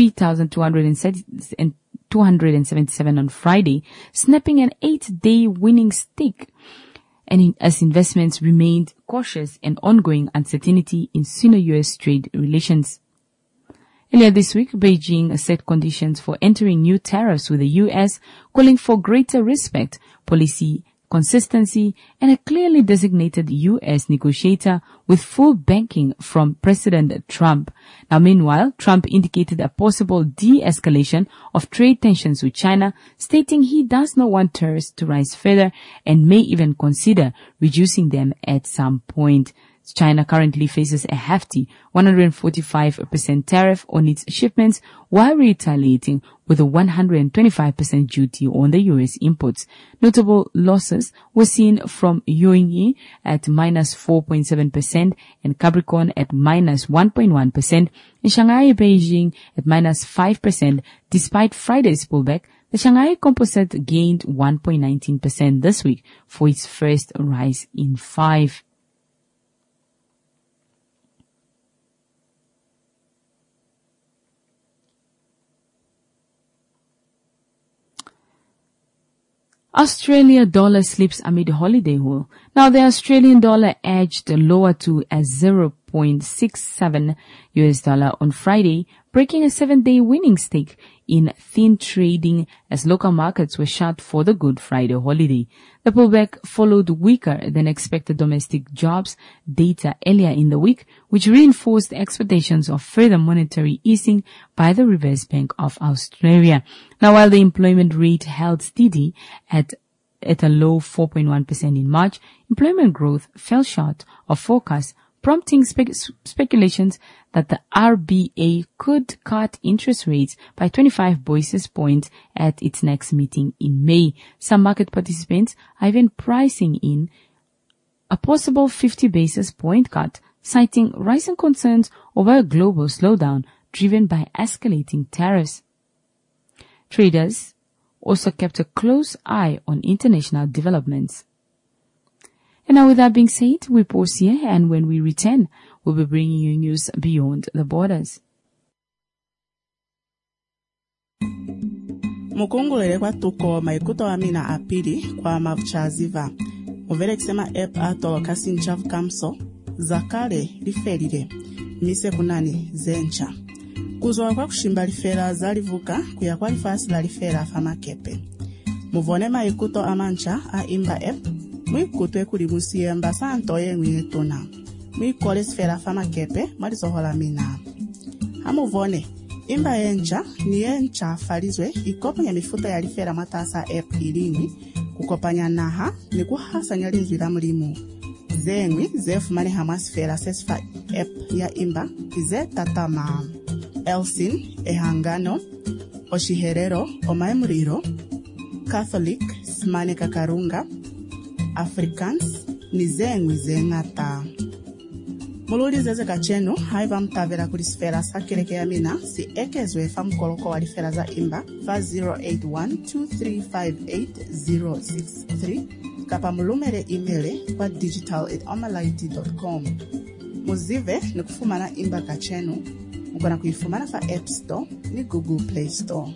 3,277 on Friday, snapping an 8-day winning streak. And as investments remained cautious and ongoing uncertainty in Sino-US trade relations. Earlier this week, Beijing set conditions for entering new tariffs with the U.S., calling for greater respect, policy consistency, and a clearly designated U.S. negotiator with full backing from President Trump. Now, meanwhile, Trump indicated a possible de-escalation of trade tensions with China, stating he does not want tariffs to rise further and may even consider reducing them at some point. China currently faces a hefty 145% tariff on its shipments, while retaliating with a 125% duty on the U.S. imports. Notable losses were seen from Yoyi at minus 4.7% and Capricorn at minus 1.1%, and Shanghai Beijing at minus 5%. Despite Friday's pullback, the Shanghai Composite gained 1.19% this week for its first rise in 5. Australia dollar slips amid holiday haul. Now the Australian dollar edged lower to a 0.67 US dollar on Friday, breaking a 7-day winning streak in thin trading as local markets were shut for the Good Friday holiday. The pullback followed weaker than expected domestic jobs data earlier in the week, which reinforced expectations of further monetary easing by the Reserve Bank of Australia. Now, while the employment rate held steady at a low 4.1% in March, employment growth fell short of forecasts, prompting speculations that the RBA could cut interest rates by 25 basis points at its next meeting in May. Some market participants are even pricing in a possible 50 basis point cut, citing rising concerns over a global slowdown driven by escalating tariffs. Traders also kept a close eye on international developments. And now with that being said, we pause here, and when we return, we'll be bringing you news beyond the borders.
Mukungulele kwa tuko maikuto amina apili kwa mavuchaziva. Muvele kisema atolo kasi nchavu kamso, zakale lifelile, mise kunani zencha. Kuzoa kwa kushimba lifela zalivuka, kuya kwa lifasi la lifela afama kepe. Muvone maikuto amancha a imba mwikutwe kuli musiyemba santo yengwi etona. Mwikole sfera fama kepe, malizohola mina. Hamuvone, imba encha, ni encha falizwe, ikopanya mifuta ya lifera matasa ilini, kukopanya naha, ni kuhasa nyalinzwi la mlimu. Zengwi, zefu mani hamasfera sesfa ya imba, kize tatama. Elsin, ehangano, oshiherero, omaemuriro, Catholic, smane kakarunga, Africans, ni zengwi zengata. Mululi zeze kachenu, haiva mtavela kulisfera sakeleke ya mina, si ekezwe famkoloko walifera za imba, 5081235863, kapa mulumele emaile kwa digital@omalaiti.com. Muzive ni kufumana imba kachenu, mkona kuifumana fa App Store ni Google Play Store.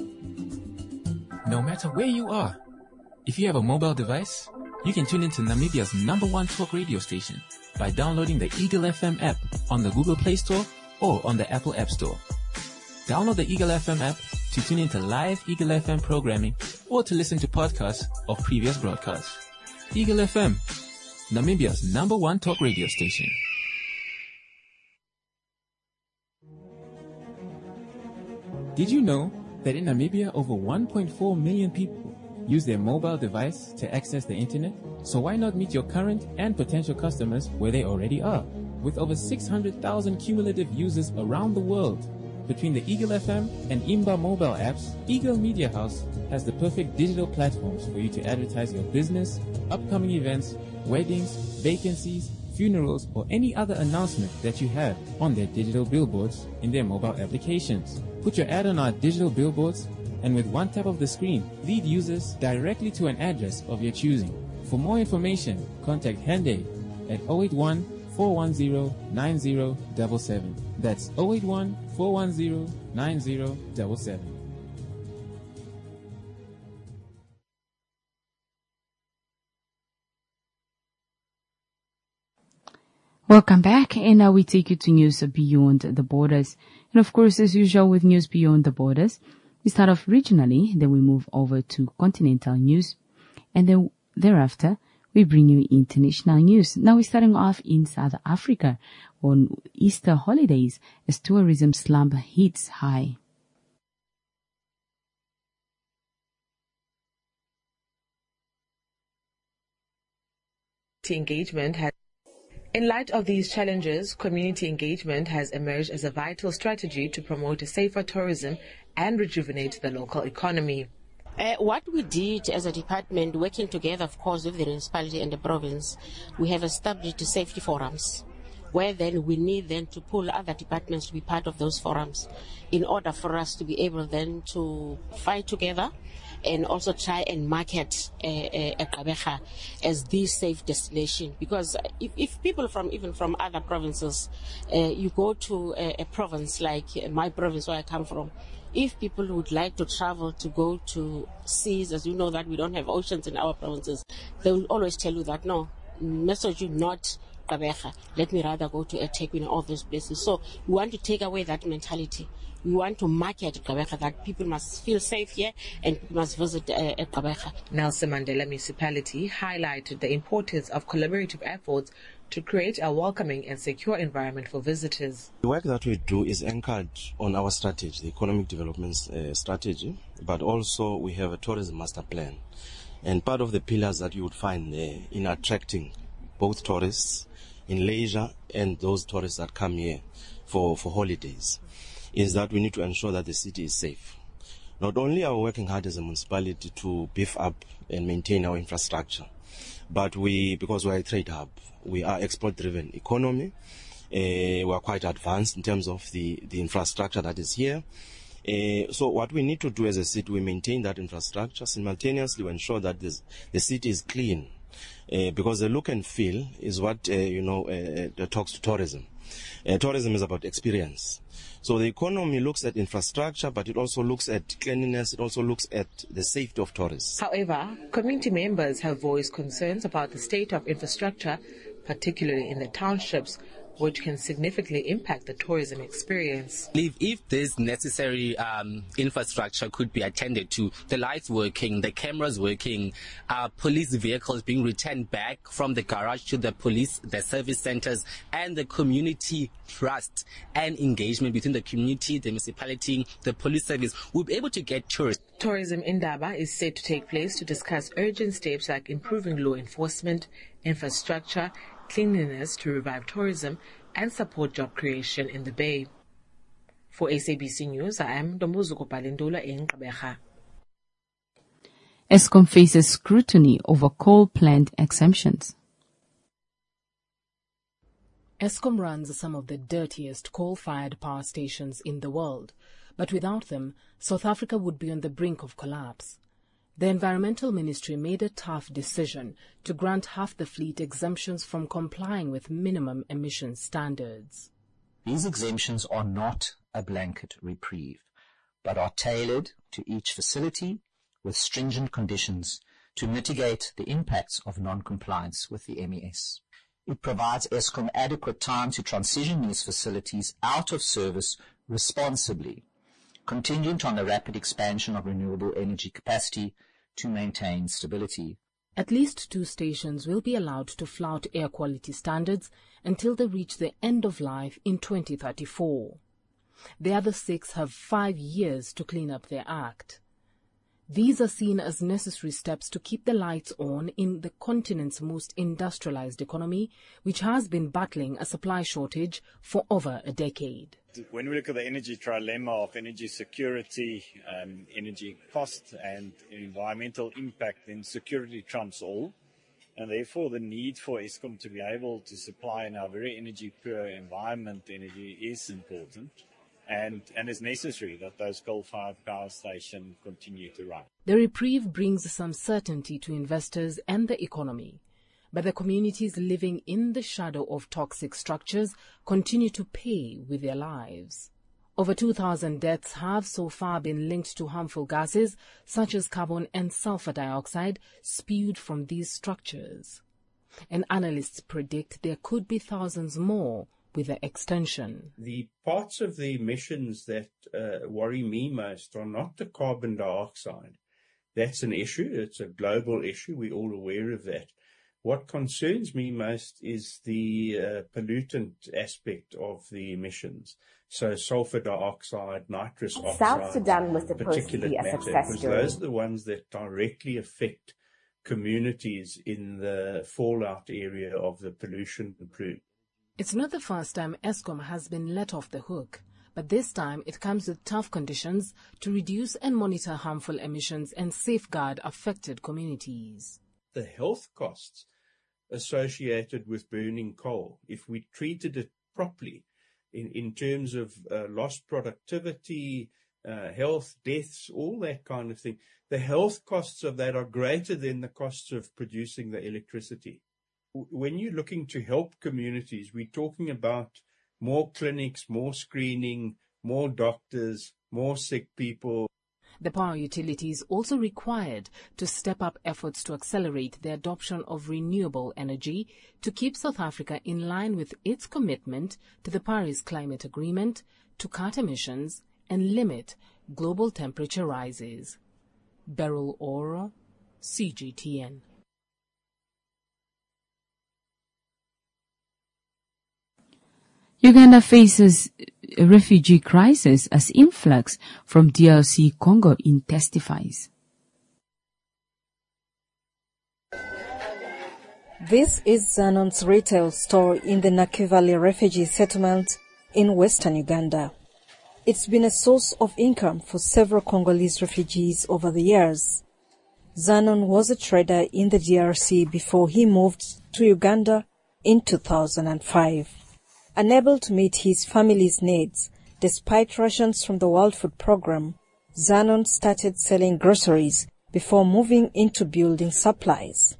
No matter where you are, if you have a mobile device, you can tune into Namibia's #1 talk radio station by downloading the Eagle FM app on the Google Play Store or on the Apple App Store. Download the Eagle FM app to tune into live Eagle FM programming or to listen to podcasts of previous broadcasts. Eagle FM, Namibia's #1 talk radio station. Did you know that in Namibia over 1.4 million people use their mobile device to access the internet? So why not meet your current and potential customers where they already are? With over 600,000 cumulative users around the world, between the Eagle FM and Imba mobile apps, Eagle Media House has the perfect digital platforms for you to advertise your business, upcoming events, weddings, vacancies, funerals, or any other announcement that you have on their digital billboards in their mobile applications. Put your ad on our digital billboards, and with one tap of the screen, lead users directly to an address of your choosing. For more information, contact Hende at 081-410-9077. That's 081-410-9077.
Welcome back, and now we take you to news beyond the borders. And of course, as usual with news beyond the borders, we start off regionally, then we move over to continental news, and then thereafter we bring you international news. Now we're starting off in South Africa on Easter holidays as tourism slump hits high.
Engagement has In light of these challenges, community engagement has emerged as a vital strategy to promote a safer tourism and rejuvenate the local economy.
What we did as a department, working together, of course, with the municipality and the province, we have established safety forums, where then we need then to pull other departments to be part of those forums in order for us to be able then to fight together and also try and market Gqeberha as the safe destination. Because if people even from other provinces, you go to a province like my province where I come from, If people would like to travel to go to seas, as you know that we don't have oceans in our provinces, they will always tell you that, no, message you not Gqeberha. Let me rather go to eThekwini and all those places. So we want to take away that mentality. We want to market Gqeberha, that people must feel safe here and people must visit Gqeberha.
Nelson Mandela Municipality highlighted the importance of collaborative efforts to create a welcoming and secure environment for visitors.
The work that we do is anchored on our strategy, the economic development strategy, but also we have a tourism master plan. And part of the pillars that you would find there in attracting both tourists in leisure and those tourists that come here for holidays is that we need to ensure that the city is safe. Not only are we working hard as a municipality to beef up and maintain our infrastructure, but because we're a trade hub, we are export-driven economy. We are quite advanced in terms of the infrastructure that is here. So what we need to do as a city, we maintain that infrastructure, simultaneously we ensure that the city is clean. Because the look and feel is what, talks to tourism. Tourism is about experience. So the economy looks at infrastructure, but it also looks at cleanliness. It also looks at the safety of tourists.
However, community members have voiced concerns about the state of infrastructure, particularly in the townships, which can significantly impact the tourism experience.
If this necessary infrastructure could be attended to, the lights working, the cameras working, police vehicles being returned back from the garage to the police, the service centers, and the community trust and engagement between the community, the municipality, the police service, we'll be able to get tourists.
Tourism Indaba is set to take place to discuss urgent steps like improving law enforcement, infrastructure, cleanliness to revive tourism and support job creation in the Bay. For SABC News, I am Dombuzuko Palindula in Gqeberha.
Eskom faces scrutiny over coal plant exemptions.
Eskom runs some of the dirtiest coal-fired power stations in the world, but without them, South Africa would be on the brink of collapse. The Environmental Ministry made a tough decision to grant half the fleet exemptions from complying with minimum emission standards.
These exemptions are not a blanket reprieve, but are tailored to each facility with stringent conditions to mitigate the impacts of non-compliance with the MES. It provides Eskom adequate time to transition these facilities out of service responsibly, contingent on the rapid expansion of renewable energy capacity to maintain stability.
At least 2 stations will be allowed to flout air quality standards until they reach the end of life in 2034. The other 6 have 5 years to clean up their act. These are seen as necessary steps to keep the lights on in the continent's most industrialized economy, which has been battling a supply shortage for over a decade.
When we look at the energy trilemma of energy security, energy cost and environmental impact, then security trumps all. And therefore the need for Eskom to be able to supply in our very energy poor environment energy is important. And it's necessary that those coal-fired power stations continue to run.
The reprieve brings some certainty to investors and the economy, but the communities living in the shadow of toxic structures continue to pay with their lives. Over 2,000 deaths have so far been linked to harmful gases such as carbon and sulfur dioxide spewed from these structures. And analysts predict there could be thousands more with the extension.
The parts of the emissions that worry me most are not the carbon dioxide. That's an issue. It's a global issue. We're all aware of that. What concerns me most is the pollutant aspect of the emissions. So sulfur dioxide, nitrous oxide,
South Sudan was supposed to be a success story.
Those are the ones that directly affect communities in the fallout area of the pollution plume.
It's not the first time Eskom has been let off the hook, but this time it comes with tough conditions to reduce and monitor harmful emissions and safeguard affected communities.
The health costs associated with burning coal, if we treated it properly in terms of lost productivity, health, deaths, all that kind of thing, the health costs of that are greater than the costs of producing the electricity. When you're looking to help communities, we're talking about more clinics, more screening, more doctors, more sick people.
The power utility is also required to step up efforts to accelerate the adoption of renewable energy to keep South Africa in line with its commitment to the Paris Climate Agreement to cut emissions and limit global temperature rises. Beryl Oro, CGTN.
Uganda faces a refugee crisis as influx from DRC Congo intensifies.
This is Zanon's retail store in the Nakivale refugee settlement in western Uganda. It's been a source of income for several Congolese refugees over the years. Zanon was a trader in the DRC before he moved to Uganda in 2005. Unable to meet his family's needs, despite rations from the World Food Programme, Zanon started selling groceries before moving into building supplies.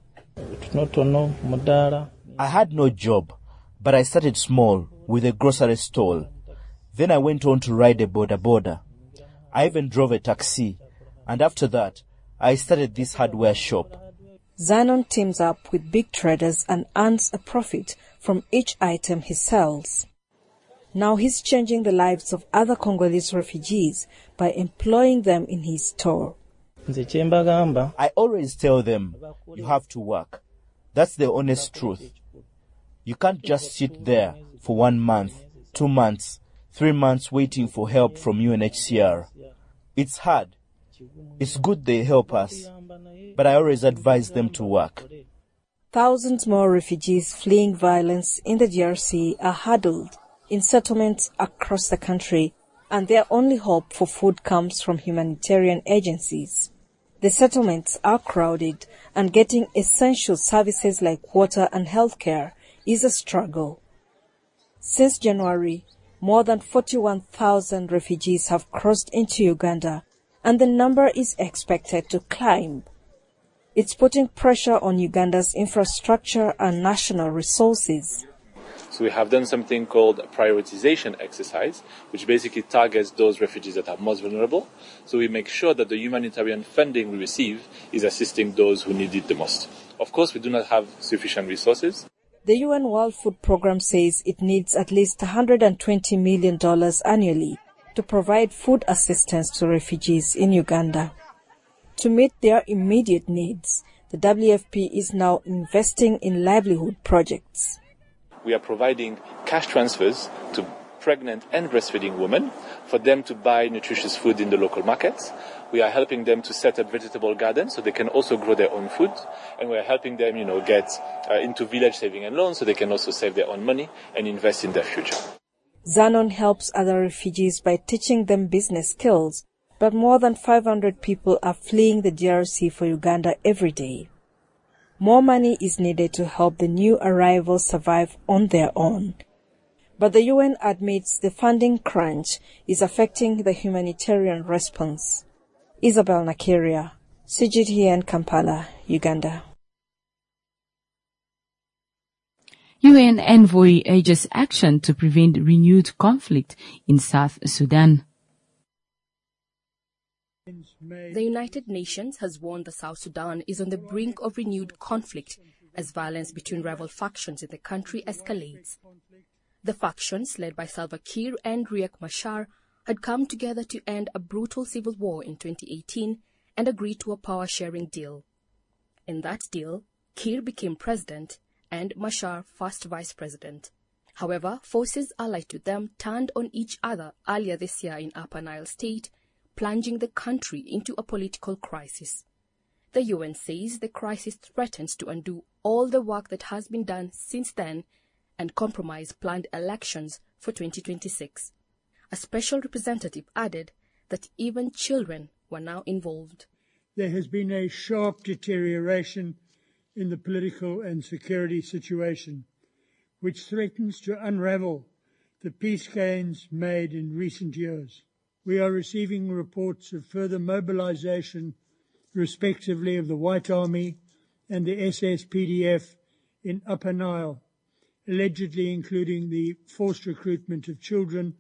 I had no job, but I started small with a grocery stall. Then I went on to ride a boda. I even drove a taxi, and after that, I started this hardware shop.
Zanon teams up with big traders and earns a profit from each item he sells. Now he's changing the lives of other Congolese refugees by employing them in his store.
I always tell them, you have to work. That's the honest truth. You can't just sit there for 1 month, 2 months, 3 months waiting for help from UNHCR. It's hard. It's good they help us, but I always advise them to work.
Thousands more refugees fleeing violence in the DRC are huddled in settlements across the country, and their only hope for food comes from humanitarian agencies. The settlements are crowded, and getting essential services like water and healthcare is a struggle. Since January, more than 41,000 refugees have crossed into Uganda, and the number is expected to climb. It's putting pressure on Uganda's infrastructure and national resources.
So we have done something called a prioritization exercise, which basically targets those refugees that are most vulnerable. So we make sure that the humanitarian funding we receive is assisting those who need it the most. Of course, we do not have sufficient resources.
The UN World Food Programme says it needs at least $120 million annually to provide food assistance to refugees in Uganda. To meet their immediate needs, the WFP is now investing in livelihood projects.
We are providing cash transfers to pregnant and breastfeeding women for them to buy nutritious food in the local markets. We are helping them to set up vegetable gardens so they can also grow their own food. And we are helping them, get into village saving and loans so they can also save their own money and invest in their future.
Zanon helps other refugees by teaching them business skills, but more than 500 people are fleeing the DRC for Uganda every day. More money is needed to help the new arrivals survive on their own. But the UN admits the funding crunch is affecting the humanitarian response. Isabel Nakiria, CGTN Kampala, Uganda.
UN envoy urges action to prevent renewed conflict in South Sudan.
The United Nations has warned that South Sudan is on the brink of renewed conflict as violence between rival factions in the country escalates. The factions, led by Salva Kiir and Riek Machar, had come together to end a brutal civil war in 2018 and agreed to a power-sharing deal. In that deal, Kiir became president and Machar first vice president. However, forces allied to them turned on each other earlier this year in Upper Nile State, plunging the country into a political crisis. The UN says the crisis threatens to undo all the work that has been done since then and compromise planned elections for 2026. A special representative added that even children were now involved.
There has been a sharp deterioration in the political and security situation, which threatens to unravel the peace gains made in recent years. We are receiving reports of further mobilization, respectively, of the White Army and the SSPDF in Upper Nile, allegedly including the forced recruitment of children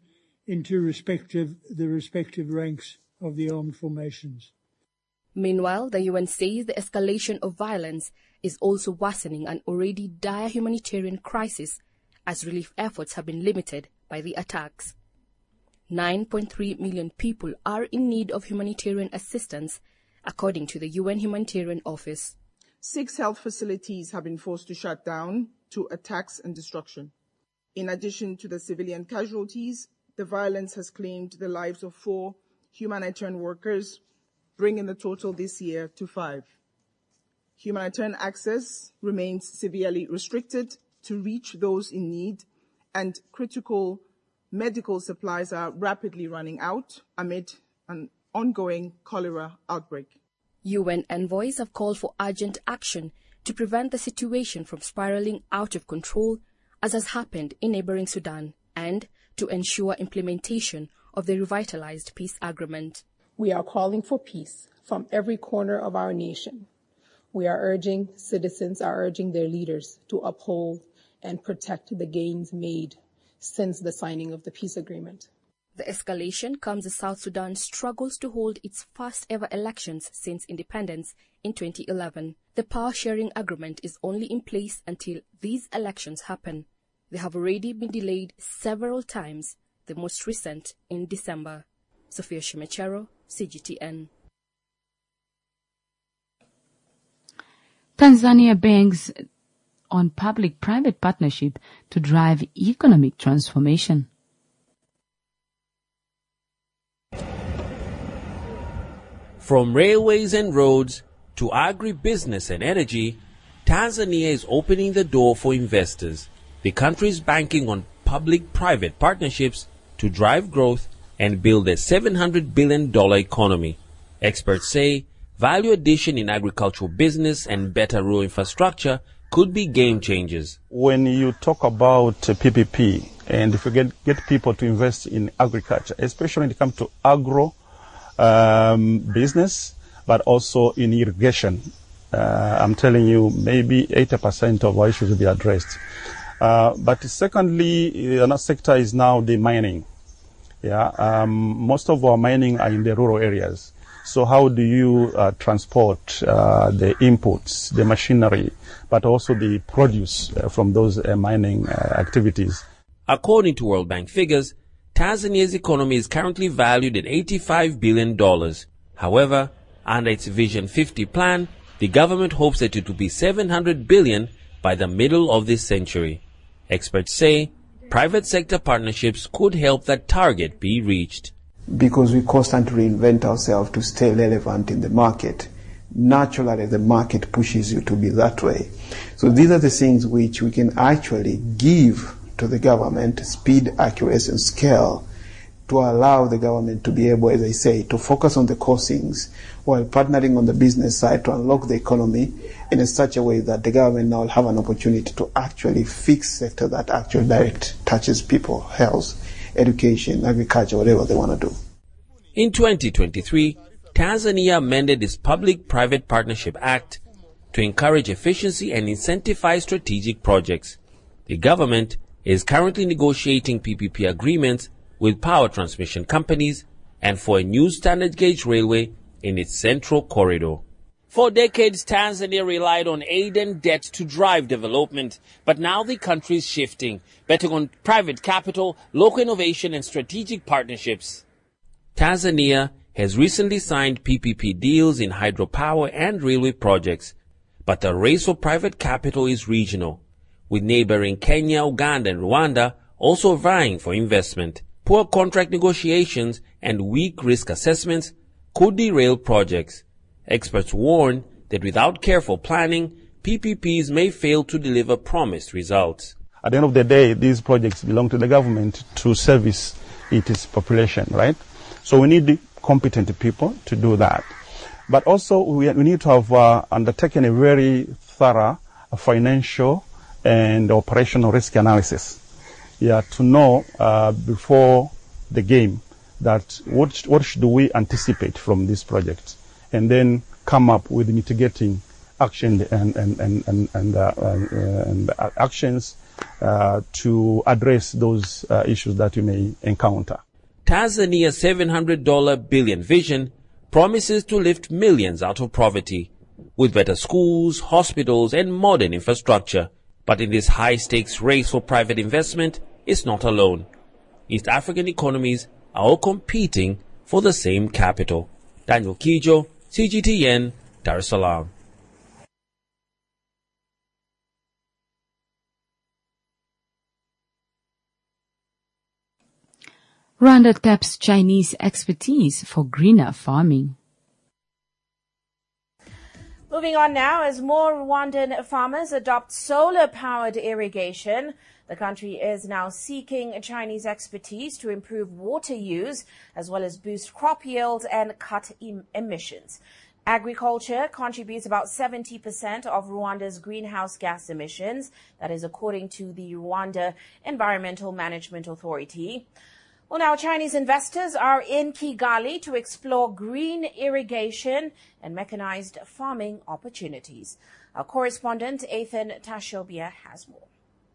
into the respective ranks of the armed formations.
Meanwhile, the UN says the escalation of violence is also worsening an already dire humanitarian crisis as relief efforts have been limited by the attacks. 9.3 million people are in need of humanitarian assistance, according to the UN Humanitarian Office.
6 health facilities have been forced to shut down to attacks and destruction. In addition to the civilian casualties, the violence has claimed the lives of 4 humanitarian workers, bringing the total this year to 5. Humanitarian access remains severely restricted to reach those in need, and critical medical supplies are rapidly running out amid an ongoing cholera outbreak.
UN envoys have called for urgent action to prevent the situation from spiraling out of control, as has happened in neighboring Sudan, and to ensure implementation of the revitalized peace agreement.
We are calling for peace from every corner of our nation. Citizens are urging their leaders to uphold and protect the gains made since the signing of the peace agreement.
The escalation comes as South Sudan struggles to hold its first ever elections since independence in 2011. The power-sharing agreement is only in place until these elections happen. They have already been delayed several times, the most recent in December. Sophia Shimechero, CGTN.
Tanzania banks on public-private partnership to drive economic transformation.
From railways and roads to agribusiness and energy, Tanzania is opening the door for investors. The country is banking on public-private partnerships to drive growth and build a $700 billion economy. Experts say value addition in agricultural business and better rural infrastructure could be game changers.
When you talk about PPP, and if you get people to invest in agriculture, especially when it comes to agro business, but also in irrigation, I'm telling you, maybe 80% of our issues will be addressed. But secondly, another sector is now the mining. Most of our mining are in the rural areas. So how do you transport the inputs, the machinery, but also the produce from those mining activities?
According to World Bank figures, Tanzania's economy is currently valued at $85 billion. However, under its Vision 50 plan, the government hopes that it will be $700 billion by the middle of this century. Experts say private sector partnerships could help that target be reached.
Because we constantly reinvent ourselves to stay relevant in the market. Naturally, the market pushes you to be that way. So these are the things which we can actually give to the government, speed, accuracy, and scale, to allow the government to be able, as I say, to focus on the core things while partnering on the business side to unlock the economy in such a way that the government now will have an opportunity to actually fix sector that actually direct touches people, health, education, agriculture, whatever they want to do.
In 2023, Tanzania amended its Public-Private Partnership Act to encourage efficiency and incentivize strategic projects. The government is currently negotiating PPP agreements with power transmission companies and for a new standard gauge railway in its central corridor. For decades, Tanzania relied on aid and debt to drive development, but now the country is shifting, betting on private capital, local innovation, and strategic partnerships. Tanzania has recently signed PPP deals in hydropower and railway projects, but the race for private capital is regional, with neighboring Kenya, Uganda, and Rwanda also vying for investment. Poor contract negotiations and weak risk assessments could derail projects. Experts warn that without careful planning, PPPs may fail to deliver promised results.
At the end of the day, these projects belong to the government to service its population, right? So we need competent people to do that. But also we need to have undertaken a very thorough financial and operational risk analysis. To know before the game that what should we anticipate from this project, and then come up with mitigating action and actions to address those issues that you may encounter.
Tanzania's $700 billion vision promises to lift millions out of poverty with better schools, hospitals, and modern infrastructure. But in this high-stakes race for private investment, it's not alone. East African economies are all competing for the same capital. Daniel Kijo, CGTN, Dar es Salaam.
Rwanda taps Chinese expertise for greener farming.
Moving on now, as more Rwandan farmers adopt solar-powered irrigation, the country is now seeking Chinese expertise to improve water use, as well as boost crop yields and cut emissions. Agriculture contributes about 70% of Rwanda's greenhouse gas emissions. That is according to the Rwanda Environmental Management Authority. Well, now Chinese investors are in Kigali to explore green irrigation and mechanized farming opportunities. Our correspondent Ethan Tashobia has more.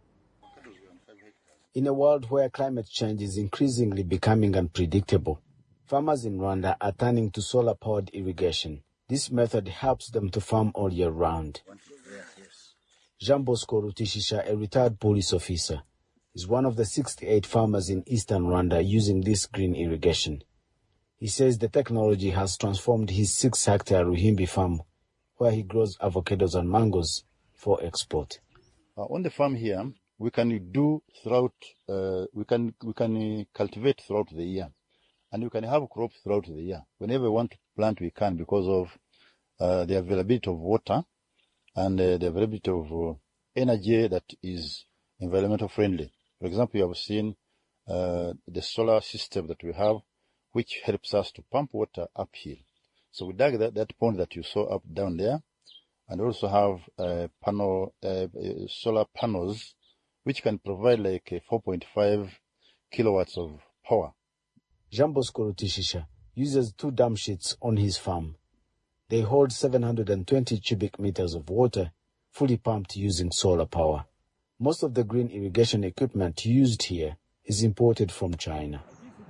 In a world where climate change is increasingly becoming unpredictable, farmers in Rwanda are turning to solar-powered irrigation. This method helps them to farm all year round. Jean Bosco Rutishisha, a retired police officer, is one of the 68 farmers in eastern Rwanda using this green irrigation. He says the technology has transformed his 6-hectare Ruhimbi farm, where he grows avocados and mangoes, for export.
On the farm here, we can do throughout. We can cultivate throughout the year, and we can have crops throughout the year. Whenever we want to plant, we can, because of the availability of water and the availability of energy that is environmental friendly. For example, you have seen the solar system that we have, which helps us to pump water uphill. So we dug that pond that you saw down there, and also have solar panels, which can provide like 4.5 kilowatts of power.
Jean Bosco Rutishisha uses 2 dam sheets on his farm. They hold 720 cubic meters of water, fully pumped using solar power. Most of the green irrigation equipment used here is imported from China.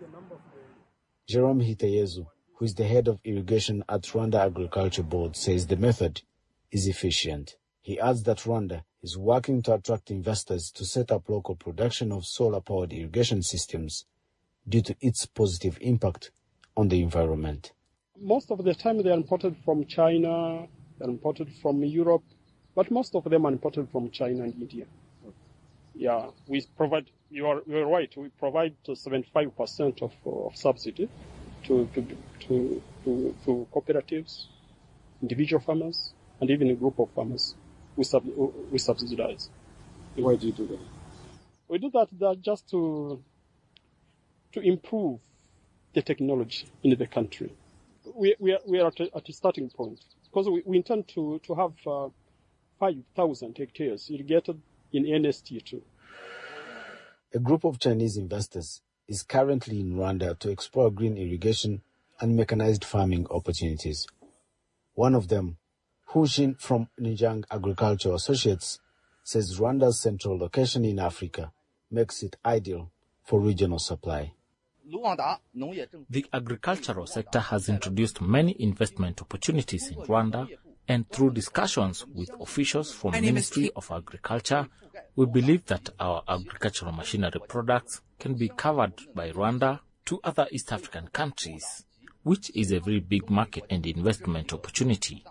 Jerome Hiteyezu, who is the head of irrigation at Rwanda Agriculture Board, says the method is efficient. He adds that Rwanda is working to attract investors to set up local production of solar-powered irrigation systems due to its positive impact on the environment.
Most of the time they are imported from China, they are imported from Europe, but most of them are imported from China and India. Yeah, we provide, you're right, we provide 75% of subsidy to cooperatives, individual farmers, and even a group of farmers. We subsidize. Why do you do that? We do that just to improve the technology in the country. We are at a starting point, because we intend to have 5,000 hectares irrigated in NST2.
A group of Chinese investors is currently in Rwanda to explore green irrigation and mechanized farming opportunities. One of them, Hu Xin from Nijang Agriculture Associates, says Rwanda's central location in Africa makes it ideal for regional supply.
The agricultural sector has introduced many investment opportunities in Rwanda, and through discussions with officials from the Ministry of Agriculture, we believe that our agricultural machinery products can be covered by Rwanda to other East African countries, which is a very big market and investment opportunity.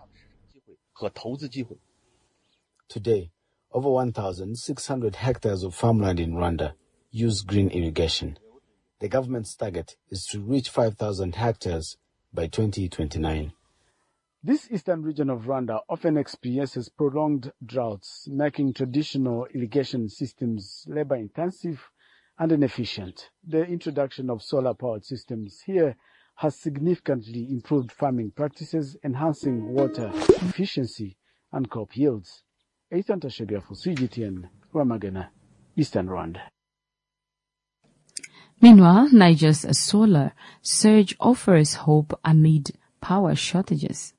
Today, over 1,600 hectares of farmland in Rwanda use green irrigation. The government's target is to reach 5,000 hectares by 2029. This eastern region of Rwanda often experiences prolonged droughts, making traditional irrigation systems labor-intensive and inefficient. The introduction of solar-powered systems here has significantly improved farming practices, enhancing water efficiency and crop yields. Ethan Tashobia for CGTN, Rwamagana, Eastern Rwanda.
Meanwhile, Niger's solar surge offers hope amid power shortages.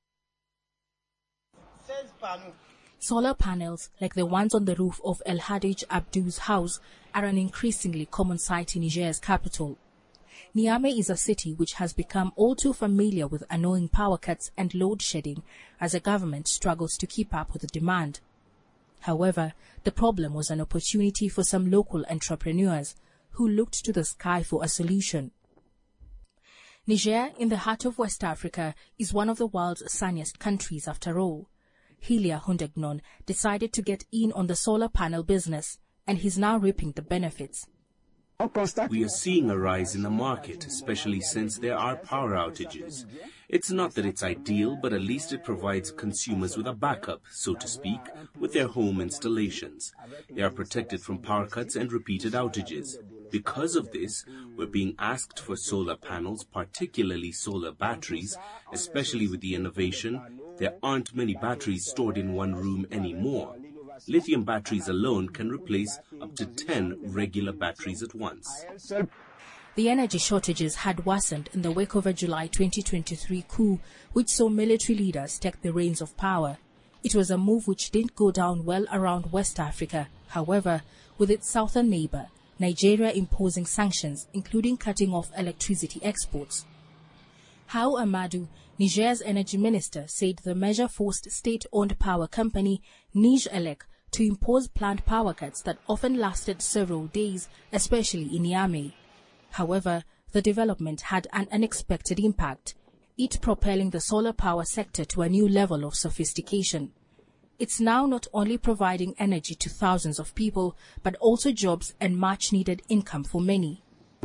Solar panels, like the ones on the roof of El Hadij Abdou's house, are an increasingly common sight in Niger's capital. Niamey is a city which has become all too familiar with annoying power cuts and load shedding as the government struggles to keep up with the demand. However, the problem was an opportunity for some local entrepreneurs who looked to the sky for a solution. Niger, in the heart of West Africa, is one of the world's sunniest countries after all. Hilia Hundegnon decided to get in on the solar panel business, and he's now reaping the benefits.
We are seeing a rise in the market, especially since there are power outages. It's not that it's ideal, but at least it provides consumers with a backup, so to speak, with their home installations. They are protected from power cuts and repeated outages. Because of this, we're being asked for solar panels, particularly solar batteries, especially with the innovation. There aren't many batteries stored in one room anymore. Lithium batteries alone can replace up to 10 regular batteries at once.
The energy shortages had worsened in the wake of a July 2023 coup, which saw military leaders take the reins of power. It was a move which didn't go down well around West Africa. However, with its southern neighbor, Nigeria imposing sanctions, including cutting off electricity exports. Hao Amadou, Niger's energy minister, said the measure forced state-owned power company Nigelec to impose planned power cuts that often lasted several days, especially in Niamey. However, the development had an unexpected impact, it propelling the solar power sector to a new level of sophistication. It's now not only providing energy to thousands of people, but also jobs and much-needed income for many.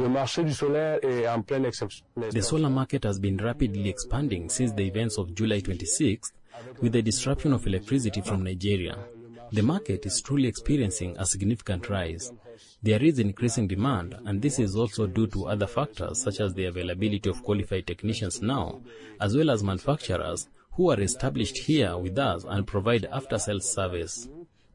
The solar market has been rapidly expanding since the events of July 26th, with the disruption of electricity from Nigeria. The market is truly experiencing a significant rise. There is increasing demand, and this is also due to other factors such as the availability of qualified technicians now, as well as manufacturers who are established here with us and provide after-sales service.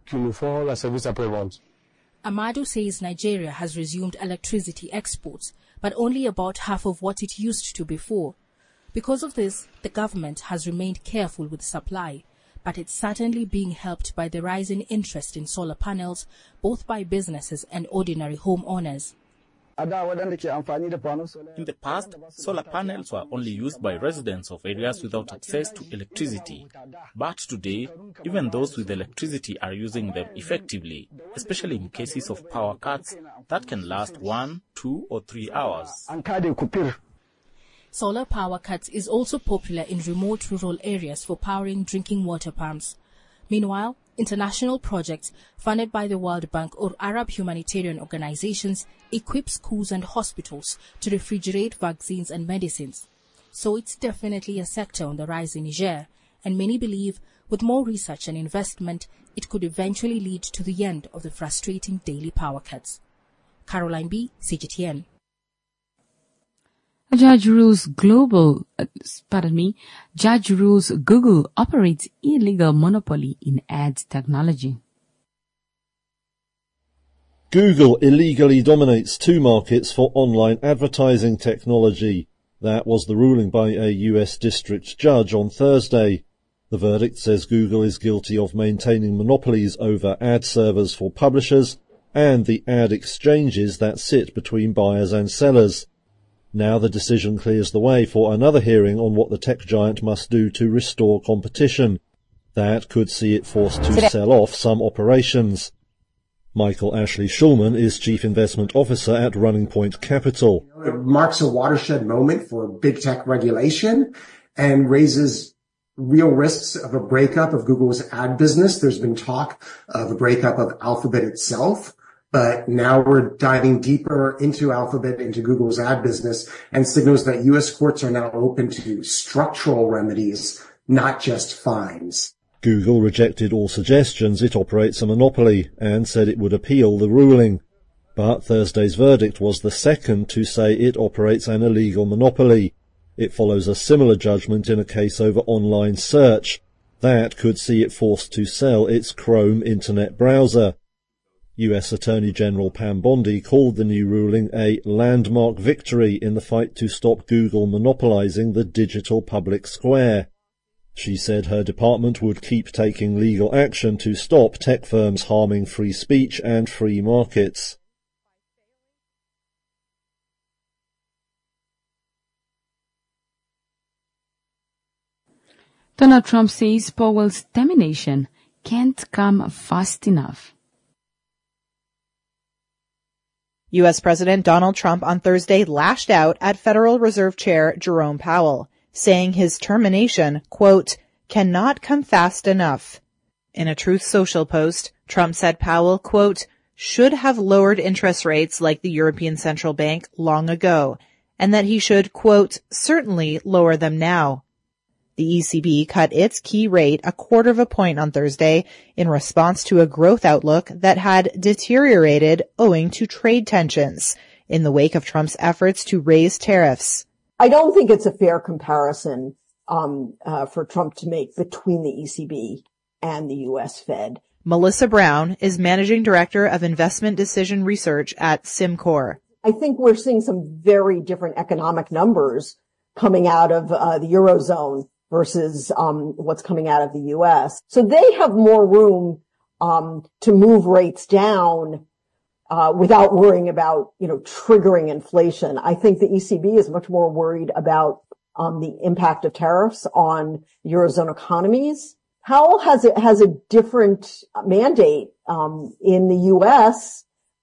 Amadou says Nigeria has resumed electricity exports, but only about half of what it used to before. Because of this, the government has remained careful with supply, but it's certainly being helped by the rising interest in solar panels, both by businesses and ordinary homeowners.
In the past, solar panels were only used by residents of areas without access to electricity. But today, even those with electricity are using them effectively, especially in cases of power cuts that can last 1, 2, or 3 hours.
Solar power cuts is also popular in remote rural areas for powering drinking water pumps. Meanwhile, international projects funded by the World Bank or Arab humanitarian organizations equip schools and hospitals to refrigerate vaccines and medicines. So it's definitely a sector on the rise in Niger, and many believe with more research and investment, it could eventually lead to the end of the frustrating daily power cuts. Caroline B., CGTN.
Judge rules Google operates illegal monopoly in ads technology.
Google illegally dominates 2 markets for online advertising technology. That was the ruling by a US district judge on Thursday. The verdict says Google is guilty of maintaining monopolies over ad servers for publishers and the ad exchanges that sit between buyers and sellers. Now the decision clears the way for another hearing on what the tech giant must do to restore competition. That could see it forced to sell off some operations. Michael Ashley Schulman is Chief Investment Officer at Running Point Capital.
It marks a watershed moment for big tech regulation and raises real risks of a breakup of Google's ad business. There's been talk of a breakup of Alphabet itself. But now we're diving deeper into Alphabet, into Google's ad business, and signals that U.S. courts are now open to structural remedies, not just fines.
Google rejected all suggestions it operates a monopoly and said it would appeal the ruling. But Thursday's verdict was the second to say it operates an illegal monopoly. It follows a similar judgment in a case over online search. That could see it forced to sell its Chrome internet browser. US Attorney General Pam Bondi called the new ruling a landmark victory in the fight to stop Google monopolizing the digital public square. She said her department would keep taking legal action to stop tech firms harming free speech and free markets.
Donald Trump says Powell's termination can't come fast enough.
U.S. President Donald Trump on Thursday lashed out at Federal Reserve Chair Jerome Powell, saying his termination, quote, cannot come fast enough. In a Truth Social post, Trump said Powell, quote, should have lowered interest rates like the European Central Bank long ago, and that he should, quote, certainly lower them now. The ECB cut its key rate 0.25 points on Thursday in response to a growth outlook that had deteriorated owing to trade tensions in the wake of Trump's efforts to raise tariffs.
I don't think it's a fair comparison for Trump to make between the ECB and the U.S. Fed.
Melissa Brown is Managing Director of Investment Decision Research at SimCore.
I think we're seeing some very different economic numbers coming out of the Eurozone versus what's coming out of the U.S. So they have more room to move rates down without worrying about, triggering inflation. I think the ECB is much more worried about the impact of tariffs on Eurozone economies. Powell has a different mandate. In the U.S.,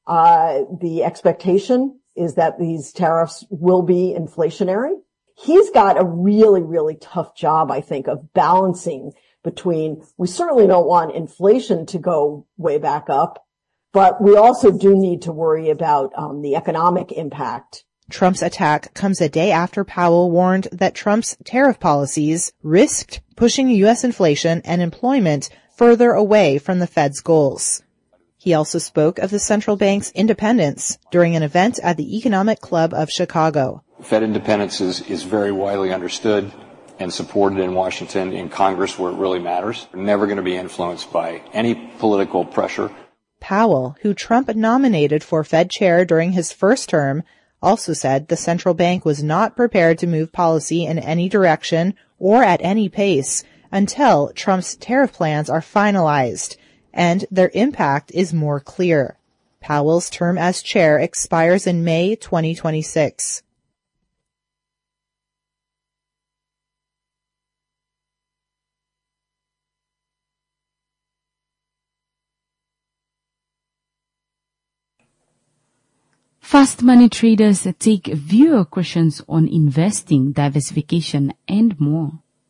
the expectation is that these tariffs will be inflationary. He's got a really, really tough job, I think, of balancing between, we certainly don't want inflation to go way back up, but we also do need to worry about the economic impact.
Trump's attack comes a day after Powell warned that Trump's tariff policies risked pushing U.S. inflation and employment further away from the Fed's goals. He also spoke of the central bank's independence during an event at the Economic Club of Chicago.
Fed independence is very widely understood and supported in Washington, in Congress, where it really matters. We're never going to be influenced by any political pressure.
Powell, who Trump nominated for Fed chair during his first term, also said the central bank was not prepared to move policy in any direction or at any pace until Trump's tariff plans are finalized and their impact is more clear. Powell's term as chair expires in May 2026.
Fast money traders take viewer questions on investing, diversification, and more.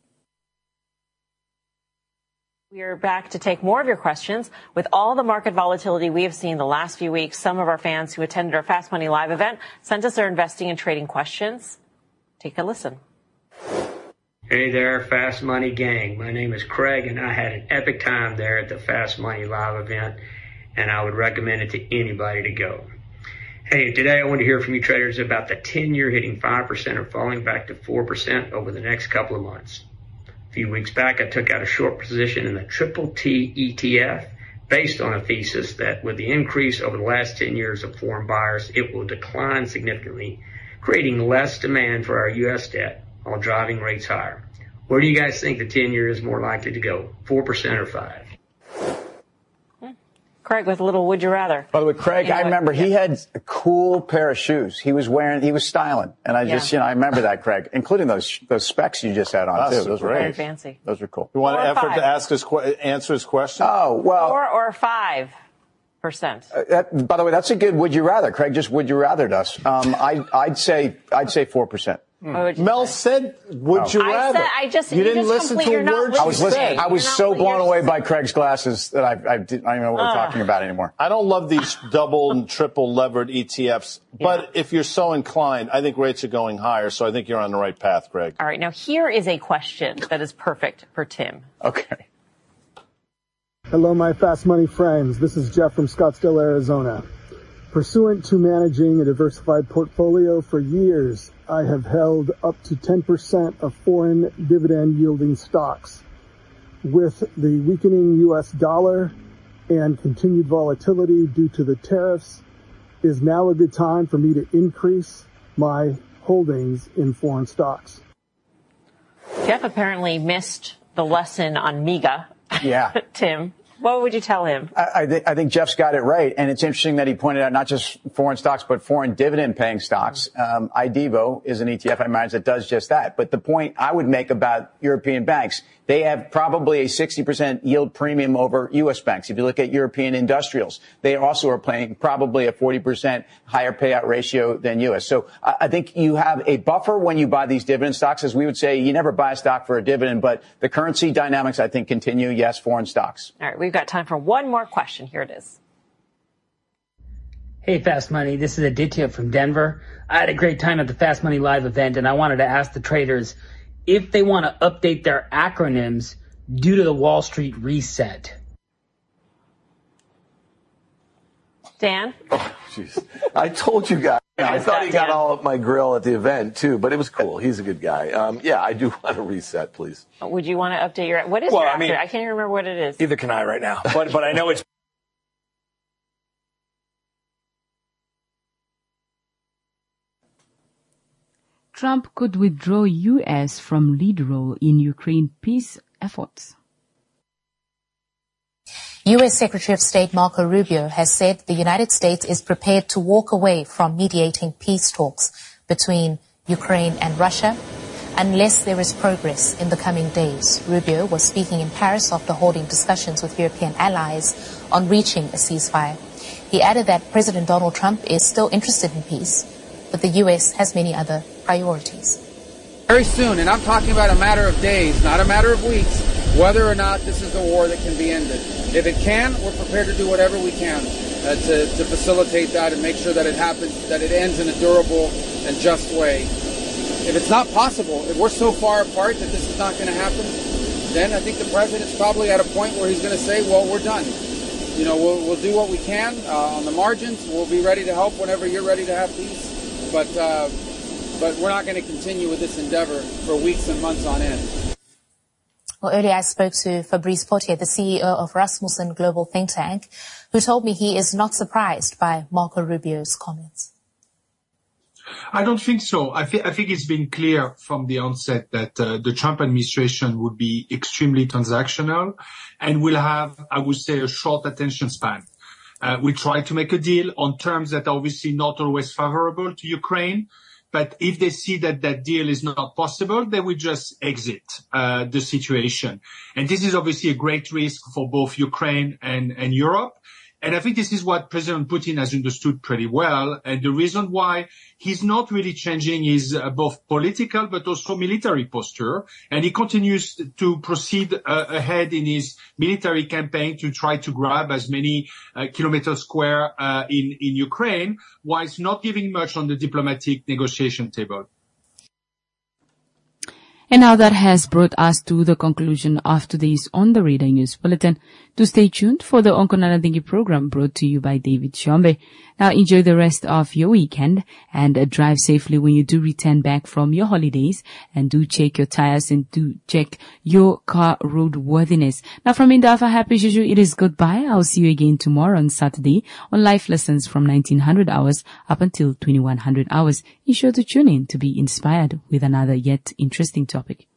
We are back to take more of your questions. With all the market volatility we have seen the last few weeks, some of our fans who attended our Fast Money Live event sent us their investing and trading questions. Take a listen.
Hey there, Fast Money gang. My name is Craig, and I had an epic time there at the Fast Money Live event, and I would recommend it to anybody to go. Hey, today I want to hear from you traders about the 10-year hitting 5% or falling back to 4% over the next couple of months. A few weeks back, I took out a short position in the Triple T ETF based on a thesis that with the increase over the last 10 years of foreign buyers, it will decline significantly, creating less demand for our U.S. debt while driving rates higher. Where do you guys think the 10-year is more likely to go, 4% or 5%?
Craig with a little would you rather.
By the way, Craig, I remember he had a cool pair of shoes. He was styling. And I just, I remember that, Craig, including those specs you just had on, too.
Those were very fancy.
Those were cool.
You want an effort to answer his question?
Oh, well.
4 or 5%.
By the way, that's a good would you rather. Craig just would you rathered us. I'd say 4%.
Mel said, would you rather?
You
didn't listen to a word
I was listening. I was so blown away by Craig's glasses that I don't know what we're talking about anymore.
I don't love these double and triple levered ETFs, but if you're so inclined, I think rates are going higher, so I think you're on the right path, Craig.
All right, now here is a question that is perfect for Tim.
Okay.
Hello, my Fast Money friends. This is Jeff from Scottsdale, Arizona. Pursuant to managing a diversified portfolio for years, I have held up to 10% of foreign dividend-yielding stocks. With the weakening U.S. dollar and continued volatility due to the tariffs, is now a good time for me to increase my holdings in foreign stocks.
Jeff apparently missed the lesson on MEGA.
Yeah.
Tim. What would you tell him?
I think Jeff's got it right. And it's interesting that he pointed out not just foreign stocks, but foreign dividend-paying stocks. IDEVO is an ETF, I imagine, that does just that. But the point I would make about European banks, they have probably a 60% yield premium over U.S. banks. If you look at European industrials, they also are paying probably a 40% higher payout ratio than U.S. So I think you have a buffer when you buy these dividend stocks. As we would say, you never buy a stock for a dividend, but the currency dynamics, I think, continue. Yes, foreign stocks.
All right, we've got time for one more question. Here it is.
Hey, Fast Money. This is Aditya from Denver. I had a great time at the Fast Money Live event, and I wanted to ask the traders if they want to update their acronyms due to the Wall Street reset.
Dan?
Oh, jeez. I told you guys. I thought he got all up my grill at the event, too, but it was cool. He's a good guy. Yeah, I do want to reset, please.
Would you want to update your... What is your acronym? I can't even remember what it is.
Neither can I right now, but I know it's...
Trump could withdraw U.S. from lead role in Ukraine peace efforts.
U.S. Secretary of State Marco Rubio has said the United States is prepared to walk away from mediating peace talks between Ukraine and Russia unless there is progress in the coming days. Rubio was speaking in Paris after holding discussions with European allies on reaching a ceasefire. He added that President Donald Trump is still interested in peace, but the U.S. has many other priorities.
Very soon, and I'm talking about a matter of days, not a matter of weeks, whether or not this is a war that can be ended. If it can, we're prepared to do whatever we can to facilitate that and make sure that it happens, that it ends in a durable and just way. If it's not possible, if we're so far apart that this is not going to happen, then I think the president's probably at a point where he's going to say, well, we're done. You know, we'll do what we can on the margins. We'll be ready to help whenever you're ready to have peace. But we're not going to continue with this endeavor for weeks and months on end.
Well, earlier I spoke to Fabrice Pottier, the CEO of Rasmussen Global Think Tank, who told me he is not surprised by Marco Rubio's comments.
I don't think so. I think it's been clear from the onset that the Trump administration would be extremely transactional and will have, I would say, a short attention span. We try to make a deal on terms that are obviously not always favorable to Ukraine. But if they see that that deal is not possible, they will just exit the situation. And this is obviously a great risk for both Ukraine and Europe. And I think this is what President Putin has understood pretty well. And the reason why he's not really changing his both political but also military posture. And he continues to proceed ahead in his military campaign to try to grab as many kilometers square in Ukraine, whilst not giving much on the diplomatic negotiation table.
And now that has brought us to the conclusion of today's On the Radar News Bulletin. Do stay tuned for the Onkonana Dingi program brought to you by David Shombe. Now enjoy the rest of your weekend and drive safely when you do return back from your holidays, and do check your tires and do check your car roadworthiness. Now from Indafa, happy Juju, it is goodbye. I'll see you again tomorrow on Saturday on live lessons from 1900 hours up until 2100 hours. Be sure to tune in to be inspired with another yet interesting topic.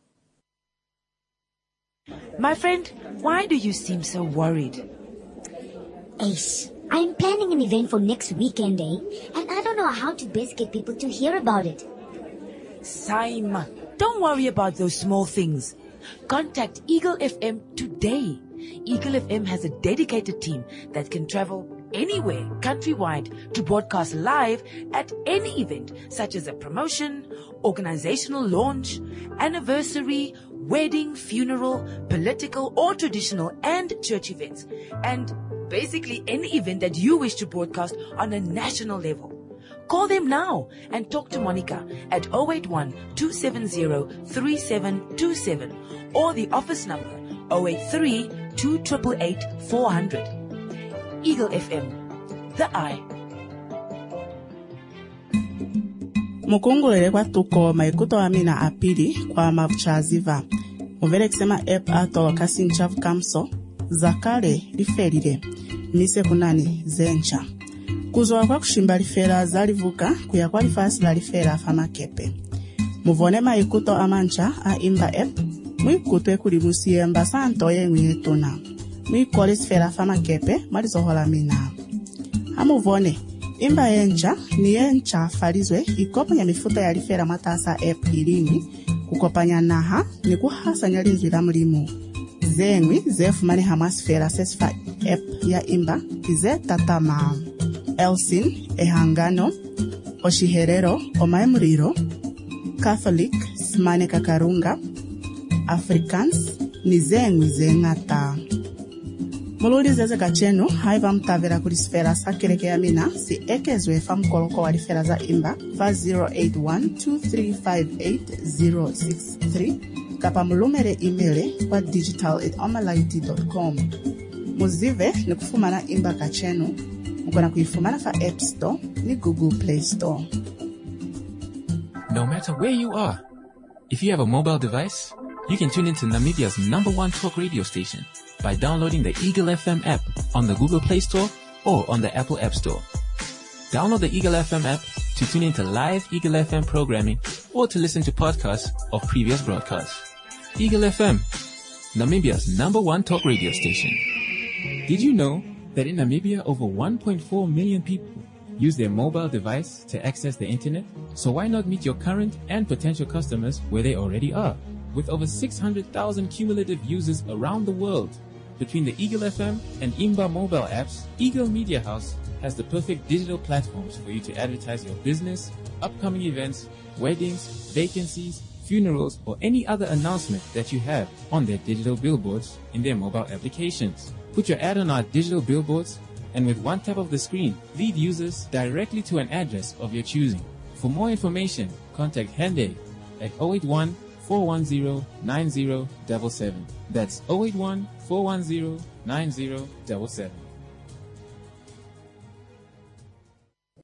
My friend, why do you seem so worried?
Ace, I'm planning an event for next weekend, and I don't know how to best get people to hear about it.
Simon, don't worry about those small things. Contact Eagle FM today. Eagle FM has a dedicated team that can travel anywhere countrywide to broadcast live at any event, such as a promotion, organizational launch, anniversary, wedding, funeral, political or traditional and church events, and basically any event that you wish to broadcast on a national level. Call them now and talk to Monica at 081-270-3727 or the office number 083-288-400. Eagle FM, the eye.
Mukungulele kwa tuko maikuto amina apili kwa mavuchaziva. Muvele kusema atolo kasi nchavu kamso, zakale lifelile, mise kunani zencha. Kuzoa kwa kushimba lifela zalivuka, kuya kwa lifasi la lifela famakepe. Muvone maikuto amancha a imba mwikutwe kulimusiye mba santo ye ngwetona. muikole sfera famakepe malizohola mina. Hamuvone, imba enja ni encha falizwe ikopanya mifuta ya lifera matasa app ilimi, kukopanya naha ni kuhasa nyalinzwi la mlimu. Zengwi zefumani hamasfera sesfa app ya imba kize tatama. Elsin, ehangano, oshiherero, omaemuriro, Catholic, smane kakarunga, Africans, ni zengwi zengata. Mululi zeze kachenu, haiva mtavera kulisfera sakireke ya mina, si ekezwe famkoloko walifera za imba, 5081235863, kapa mulumere emaile kwa digital@omalaiti.com. Muzive ni kufumana imba kachenu, mukona kuifumana fa App Store ni Google Play Store.
No matter where you are, if you have a mobile device, you can tune into Namibia's #1 talk radio station by downloading the Eagle FM app on the Google Play Store or on the Apple App Store. Download the Eagle FM app to tune into live Eagle FM programming or to listen to podcasts of previous broadcasts. Eagle FM, Namibia's #1 talk radio station. Did you know that in Namibia over 1.4 million people use their mobile device to access the internet? So why not meet your current and potential customers where they already are? With over 600,000 cumulative users around the world, between the Eagle FM and Imba mobile apps, Eagle Media House has the perfect digital platforms for you to advertise your business, upcoming events, weddings, vacancies, funerals, or any other announcement that you have on their digital billboards in their mobile applications. Put your ad on our digital billboards, and with one tap of the screen, lead users directly to an address of your choosing. For more information, contact Hende at 081-410-9077. That's 081-410-9077.